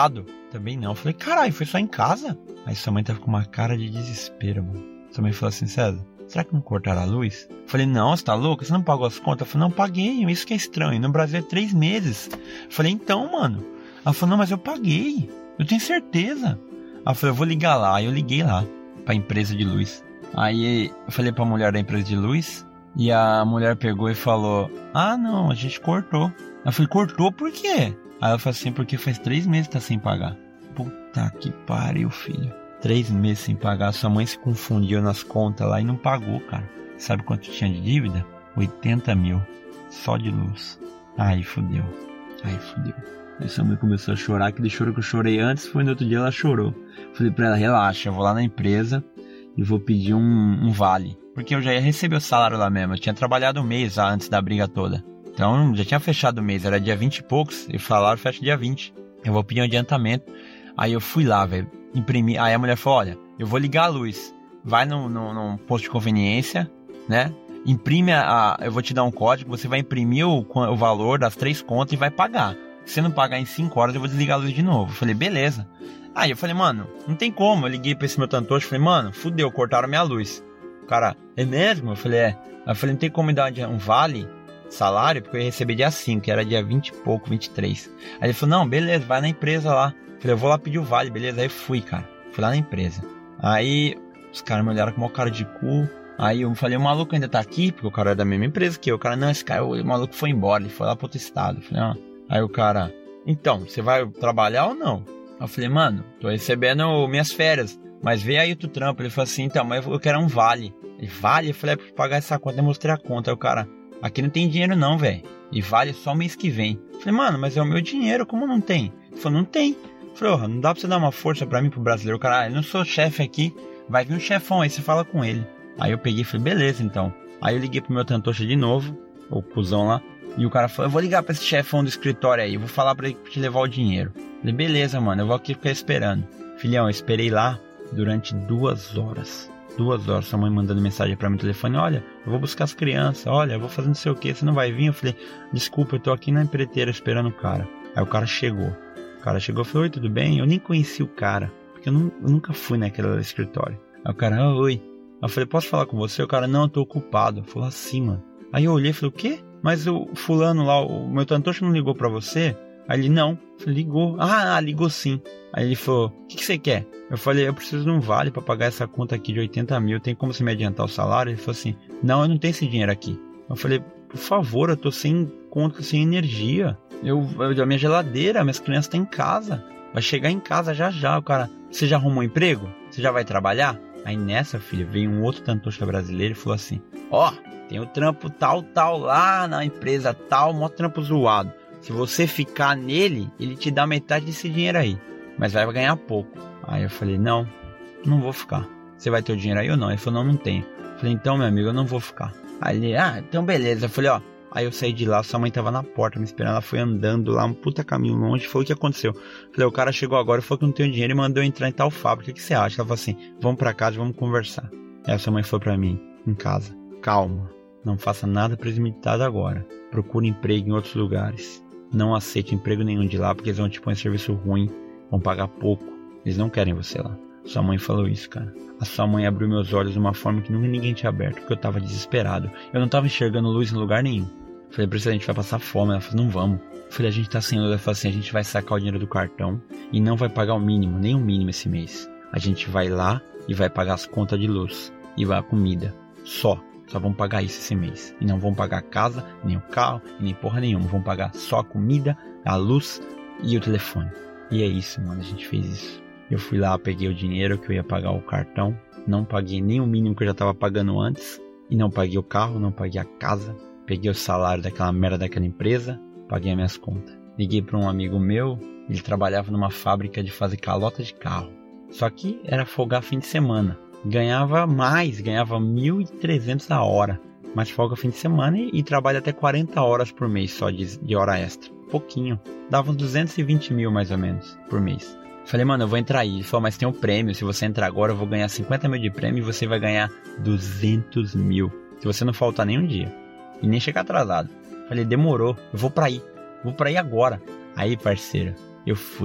também não. Eu falei, caralho, foi só em casa? Aí sua mãe tava com uma cara de desespero, mano. Sua mãe falou assim, César, será que não cortaram a luz? Eu falei, não, você tá louco? Você não pagou as contas? Eu falei, não, paguei, isso que é estranho. No Brasil é três meses. Eu falei, então, mano. Ela falou, não, mas eu paguei. Eu tenho certeza. Ela falou, eu vou ligar lá. Aí eu liguei lá, pra empresa de luz. Aí eu falei pra mulher da empresa de luz. E a mulher pegou e falou, ah, não, a gente cortou. Eu falei, cortou por quê? Aí ela falou assim, porque faz três meses que tá sem pagar. Puta que pariu, filho. Três meses sem pagar. Sua mãe se confundiu nas contas lá e não pagou, cara. Sabe quanto tinha de dívida? oitenta mil. Só de luz. Aí fudeu. Aí fudeu. Aí sua mãe começou a chorar. Aquele choro que eu chorei antes, foi no outro dia ela chorou. Falei pra ela, relaxa, eu vou lá na empresa e vou pedir um, um vale. Porque eu já ia receber o salário lá mesmo. Eu tinha trabalhado um mês lá antes da briga toda. Então já tinha fechado o mês. Era dia vinte e poucos. E o salário fecha dia vinte. Eu vou pedir um adiantamento. Aí eu fui lá, velho. Imprimi. Aí a mulher falou, olha, eu vou ligar a luz. Vai num, num, num posto de conveniência, né? Imprime a, a... Eu vou te dar um código. Você vai imprimir o, o valor das três contas e vai pagar. Se você não pagar em cinco horas, eu vou desligar a luz de novo. Eu falei, beleza. Aí eu falei, mano, não tem como. Eu liguei pra esse meu tantocho. Falei, mano, fudeu, cortaram minha luz. O cara, é mesmo? Eu falei, é. Aí eu falei, não tem como me dar um vale salário? Porque eu ia receber dia cinco, que era dia vinte e pouco, vinte e três. Aí ele falou, não, beleza, vai na empresa lá. Eu falei, eu vou lá pedir o vale, beleza? Aí eu fui, cara. Fui lá na empresa. Aí os caras me olharam com uma cara de cu. Aí eu falei, o maluco ainda tá aqui? Porque o cara é da mesma empresa que eu. O cara, não, esse cara, o maluco foi embora. Ele foi lá pro outro estado. Eu falei, ah. Aí o cara, então, você vai trabalhar ou não? Eu falei, mano, tô recebendo minhas férias. Mas vê aí o teu trampo. Ele falou assim, então, mas eu quero um vale. Ele, vale? Eu falei, é pra pagar essa conta. Eu mostrei a conta. Aí o cara, aqui não tem dinheiro não, velho. E vale só mês que vem. Eu falei, mano, mas é o meu dinheiro, como não tem? Ele falou, não tem. Eu falei, oh, não dá pra você dar uma força pra mim, pro brasileiro. O cara, ah, eu não sou chefe aqui. Vai vir um chefão aí, você fala com ele. Aí eu peguei e falei, beleza, então. Aí eu liguei pro meu tantocha de novo, o cuzão lá. E o cara falou, eu vou ligar pra esse chefão do escritório aí. Eu vou falar pra ele te levar o dinheiro. Eu falei, beleza, mano, eu vou aqui ficar esperando. Filhão, eu esperei lá durante duas horas. Duas horas, sua mãe mandando mensagem pra mim no telefone. Olha, eu vou buscar as crianças. Olha, eu vou fazer não sei o que, você não vai vir? Eu falei, desculpa, eu tô aqui na empreiteira esperando o cara. Aí o cara chegou. O cara chegou e falou, oi, tudo bem? Eu nem conheci o cara, porque eu, não, eu nunca fui naquele escritório. Aí o cara, ah, oi. Aí eu falei, posso falar com você? O cara, não, eu tô ocupado. Falou assim, mano. Aí eu olhei e falei, o quê? Mas o fulano lá, o meu tantocho não ligou pra você? Aí ele, não. Eu falei, ligou. Ah, ligou sim. Aí ele falou, o que, que você quer? Eu falei, eu preciso de um vale pra pagar essa conta aqui de oitenta mil. Tem como você me adiantar o salário? Ele falou assim, não, eu não tenho esse dinheiro aqui. Eu falei, por favor, eu tô sem conta, sem energia. Eu, eu, a minha geladeira, minhas crianças estão em casa. Vai chegar em casa já já. O cara, você já arrumou um emprego? Você já vai trabalhar? Aí nessa, filha, veio um outro tantocha brasileiro e falou assim, ó, oh, tem o trampo tal, tal lá na empresa tal, mó trampo zoado. Se você ficar nele, ele te dá metade desse dinheiro aí, mas vai ganhar pouco. Aí eu falei, não, não vou ficar. Você vai ter o dinheiro aí ou não? Ele falou, não, não tenho. Eu falei, então, meu amigo, eu não vou ficar. Aí ele, ah, então beleza. Eu falei, ó, aí eu saí de lá, sua mãe tava na porta me esperando, ela foi andando lá, um puta caminho longe, foi o que aconteceu. Eu falei, o cara chegou agora, falou que não tenho dinheiro e mandou eu entrar em tal fábrica, o que você acha? Ela falou assim, vamos pra casa, vamos conversar. Aí a sua mãe foi pra mim, em casa, calma, não faça nada premeditado agora, procure emprego em outros lugares, não aceite emprego nenhum de lá, porque eles vão te pôr em serviço ruim, vão pagar pouco, eles não querem você lá. Sua mãe falou isso, cara. A sua mãe abriu meus olhos de uma forma que nunca ninguém tinha aberto, porque eu tava desesperado. Eu não tava enxergando luz em lugar nenhum. Eu falei, Priscila, a gente vai passar fome. Ela falou, não vamos. Eu falei, a gente tá sem luz. Ela falou assim, a gente vai sacar o dinheiro do cartão e não vai pagar o mínimo, nem o mínimo esse mês. A gente vai lá e vai pagar as contas de luz e vai a comida. Só. Só vamos pagar isso esse mês. E não vão pagar a casa, nem o carro, e nem porra nenhuma. Vão pagar só a comida, a luz e o telefone. E é isso, mano. A gente fez isso. Eu fui lá, peguei o dinheiro que eu ia pagar o cartão. Não paguei nem o mínimo que eu já tava pagando antes. E não paguei o carro, não paguei a casa. Peguei o salário daquela merda daquela empresa. Paguei as minhas contas. Liguei para um amigo meu. Ele trabalhava numa fábrica de fazer calota de carro. Só que era folgar fim de semana. Ganhava mais, ganhava mil e trezentos a hora. Mas folga fim de semana e, e trabalha até quarenta horas por mês só de, de hora extra. Pouquinho. Dava uns duzentos e vinte mil mais ou menos por mês. Falei, mano, eu vou entrar aí. Ele falou, mas tem um prêmio. Se você entrar agora, eu vou ganhar cinquenta mil de prêmio e você vai ganhar duzentos mil. Se você não faltar nem um dia. E nem chegar atrasado. Falei, demorou. Eu vou pra aí. Vou pra aí agora. Aí, parceiro, eu fui.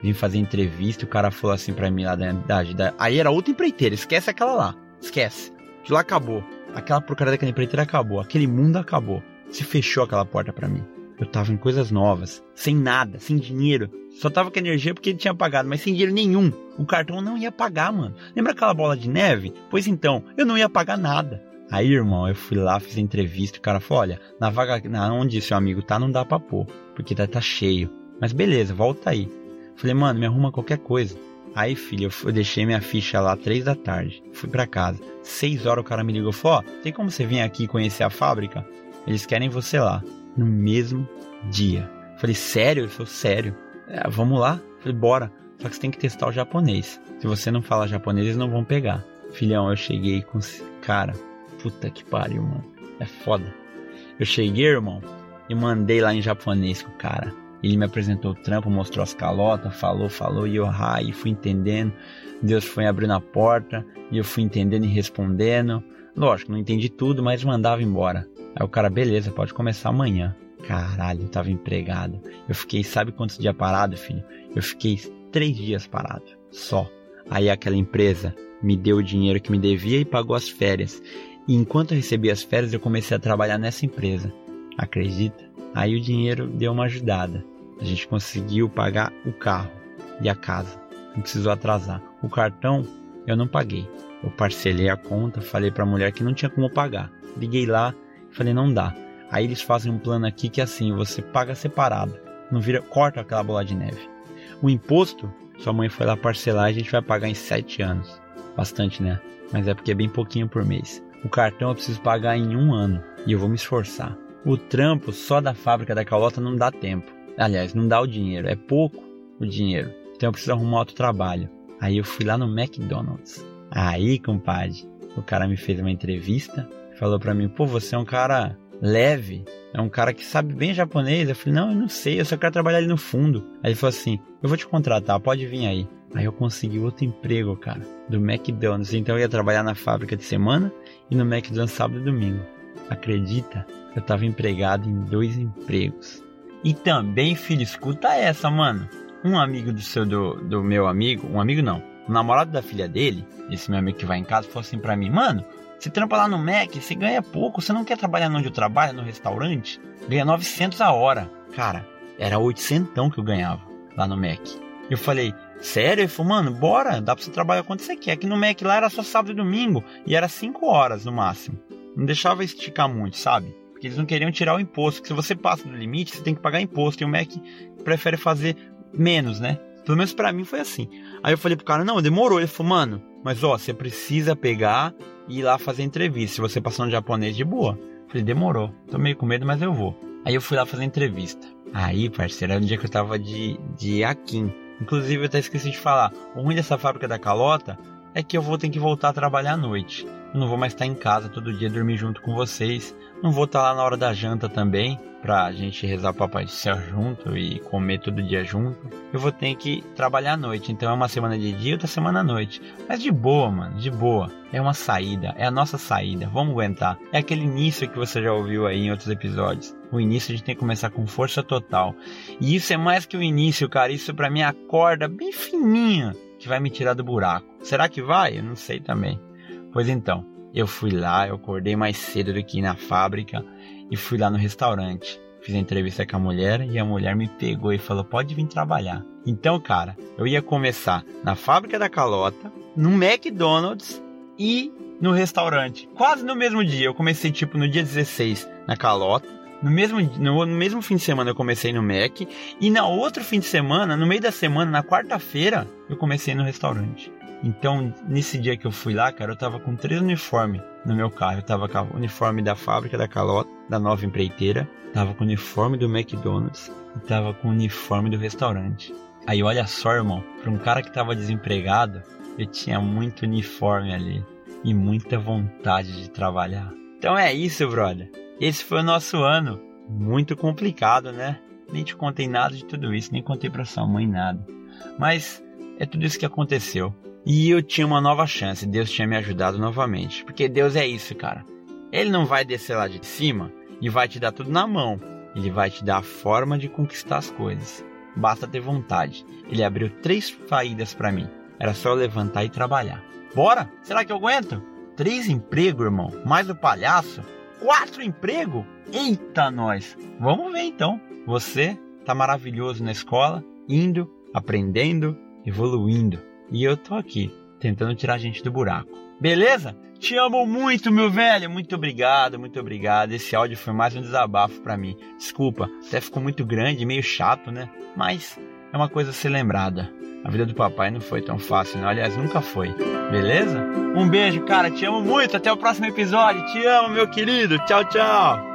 vim fazer entrevista, o cara falou assim pra mim lá da idade. Da... Aí era outra empreiteira, esquece aquela lá, esquece. De lá acabou, aquela porcaria daquela empreiteira acabou, aquele mundo acabou. Se fechou aquela porta pra mim. Eu tava em coisas novas, sem nada, sem dinheiro. Só tava com energia porque ele tinha pagado, mas sem dinheiro nenhum. O cartão não ia pagar, mano. Lembra aquela bola de neve? Pois então, eu não ia pagar nada. Aí, irmão, eu fui lá, fiz a entrevista. O cara falou, olha, na vaga, na onde seu amigo tá, não dá pra pôr, porque tá, tá cheio. Mas beleza, volta aí. Falei, mano, me arruma qualquer coisa. Aí, filho, eu, eu deixei minha ficha lá três da tarde. Fui pra casa. Seis horas o cara me ligou e falou, ó, tem como você vir aqui conhecer a fábrica? Eles querem você lá. No mesmo dia. Falei, sério? Ele falou, sério. É, vamos lá? Falei, bora. Só que você tem que testar o japonês. Se você não fala japonês, eles não vão pegar. Filhão, eu cheguei com... Cara, puta que pariu, mano. É foda. Eu cheguei, irmão, e mandei lá em japonês com o cara. Ele me apresentou o trampo, mostrou as calotas, falou, falou, e eu ah, e fui entendendo. Deus foi abrindo a porta, e eu fui entendendo e respondendo. Lógico, não entendi tudo, mas mandava embora. Aí o cara, beleza, pode começar amanhã. Caralho, eu tava empregado. Eu fiquei, sabe quantos dias parado, filho? Eu fiquei três dias parado, só. Aí aquela empresa me deu o dinheiro que me devia e pagou as férias. E enquanto eu recebia as férias, eu comecei a trabalhar nessa empresa. Acredita? Aí o dinheiro deu uma ajudada. A gente conseguiu pagar o carro e a casa. Não precisou atrasar. O cartão, eu não paguei. Eu parcelei a conta, falei pra mulher que não tinha como pagar. Liguei lá, falei, não dá. Aí eles fazem um plano aqui que é assim, você paga separado. Não vira, corta aquela bola de neve. O imposto, sua mãe foi lá parcelar e a gente vai pagar em sete anos. Bastante, né? Mas é porque é bem pouquinho por mês. O cartão eu preciso pagar em um ano. E eu vou me esforçar. O trampo só da fábrica da calota não dá tempo. Aliás, não dá o dinheiro. É pouco o dinheiro. Então eu preciso arrumar outro trabalho. Aí eu fui lá no McDonald's. Aí, compadre, o cara me fez uma entrevista. Falou pra mim, pô, você é um cara leve. É um cara que sabe bem japonês. Eu falei, não, eu não sei. Eu só quero trabalhar ali no fundo. Aí ele falou assim, eu vou te contratar, pode vir aí. Aí eu consegui outro emprego, cara, do McDonald's. Então eu ia trabalhar na fábrica de semana e no McDonald's sábado e domingo. Acredita? Eu tava empregado em dois empregos. E também, filho, escuta essa, mano. Um amigo do seu, do, do meu amigo, um amigo não, o namorado da filha dele, esse meu amigo que vai em casa, falou assim pra mim, mano, você trampa lá no Mac, você ganha pouco, você não quer trabalhar onde eu trabalho, no restaurante? Ganha novecentos a hora. Cara, era oitocentos que eu ganhava lá no Mac. Eu falei, sério? Ele falou, mano, bora, dá pra você trabalhar quanto você quer. Aqui no Mac lá era só sábado e domingo, e era cinco horas no máximo. Não deixava esticar muito, sabe? Porque eles não queriam tirar o imposto, porque se você passa do limite, você tem que pagar imposto, e o Mac prefere fazer menos, né? Pelo menos pra mim foi assim. Aí eu falei pro cara, não, demorou. Ele falou, mano, mas ó, você precisa pegar e ir lá fazer entrevista. Se você passar no japonês, de boa. Eu falei, demorou. Tô meio com medo, mas eu vou. Aí eu fui lá fazer entrevista. Aí, parceiro, era um dia que eu tava de, de Akin. Inclusive, eu até esqueci de falar. O ruim dessa fábrica da calota é que eu vou ter que voltar a trabalhar à noite. Eu não vou mais estar em casa todo dia, dormir junto com vocês. Não vou estar lá na hora da janta também, pra gente rezar o Papai do Céu junto e comer todo dia junto. Eu vou ter que trabalhar à noite, então é uma semana de dia e outra semana à noite. Mas de boa, mano, de boa. É uma saída, é a nossa saída, vamos aguentar. É aquele início que você já ouviu aí em outros episódios. O início a gente tem que começar com força total. E isso é mais que o início, cara, isso pra mim é a corda bem fininha que vai me tirar do buraco. Será que vai? Eu não sei também. Pois então, eu fui lá, eu acordei mais cedo do que ir na fábrica e fui lá no restaurante. Fiz a entrevista com a mulher e a mulher me pegou e falou, pode vir trabalhar. Então, cara, eu ia começar na fábrica da calota, no McDonald's e no restaurante. Quase no mesmo dia. Eu comecei tipo no dia dezesseis na calota. No mesmo, no, no mesmo fim de semana eu comecei no Mac. E na outro fim de semana, no meio da semana, na quarta-feira, eu comecei no restaurante. Então, nesse dia que eu fui lá, cara, eu tava com três uniformes no meu carro. Eu tava com o uniforme da fábrica da calota, da nova empreiteira. Tava com o uniforme do McDonald's. E tava com o uniforme do restaurante. Aí, olha só, irmão. Pra um cara que tava desempregado, eu tinha muito uniforme ali. E muita vontade de trabalhar. Então é isso, brother. Esse foi o nosso ano. Muito complicado, né? Nem te contei nada de tudo isso. Nem contei pra sua mãe nada. Mas é tudo isso que aconteceu. E eu tinha uma nova chance, Deus tinha me ajudado novamente. Porque Deus é isso, cara. Ele não vai descer lá de cima e vai te dar tudo na mão. Ele vai te dar a forma de conquistar as coisas. basta ter vontade. Ele abriu três saídas pra mim. Era só eu levantar e trabalhar. Bora? Será que eu aguento? Três empregos, irmão? Mais o palhaço? Quatro empregos? Eita, nós! Vamos ver então. Você tá maravilhoso na escola, indo, aprendendo, evoluindo. E eu tô aqui, tentando tirar a gente do buraco. Beleza? Te amo muito, meu velho. Muito obrigado, muito obrigado. Esse áudio foi mais um desabafo pra mim. Desculpa, até ficou muito grande, meio chato, né? Mas é uma coisa a ser lembrada. A vida do papai não foi tão fácil, não. Aliás, nunca foi. Beleza? Um beijo, cara. Te amo muito. Até o próximo episódio. Te amo, meu querido. Tchau, tchau.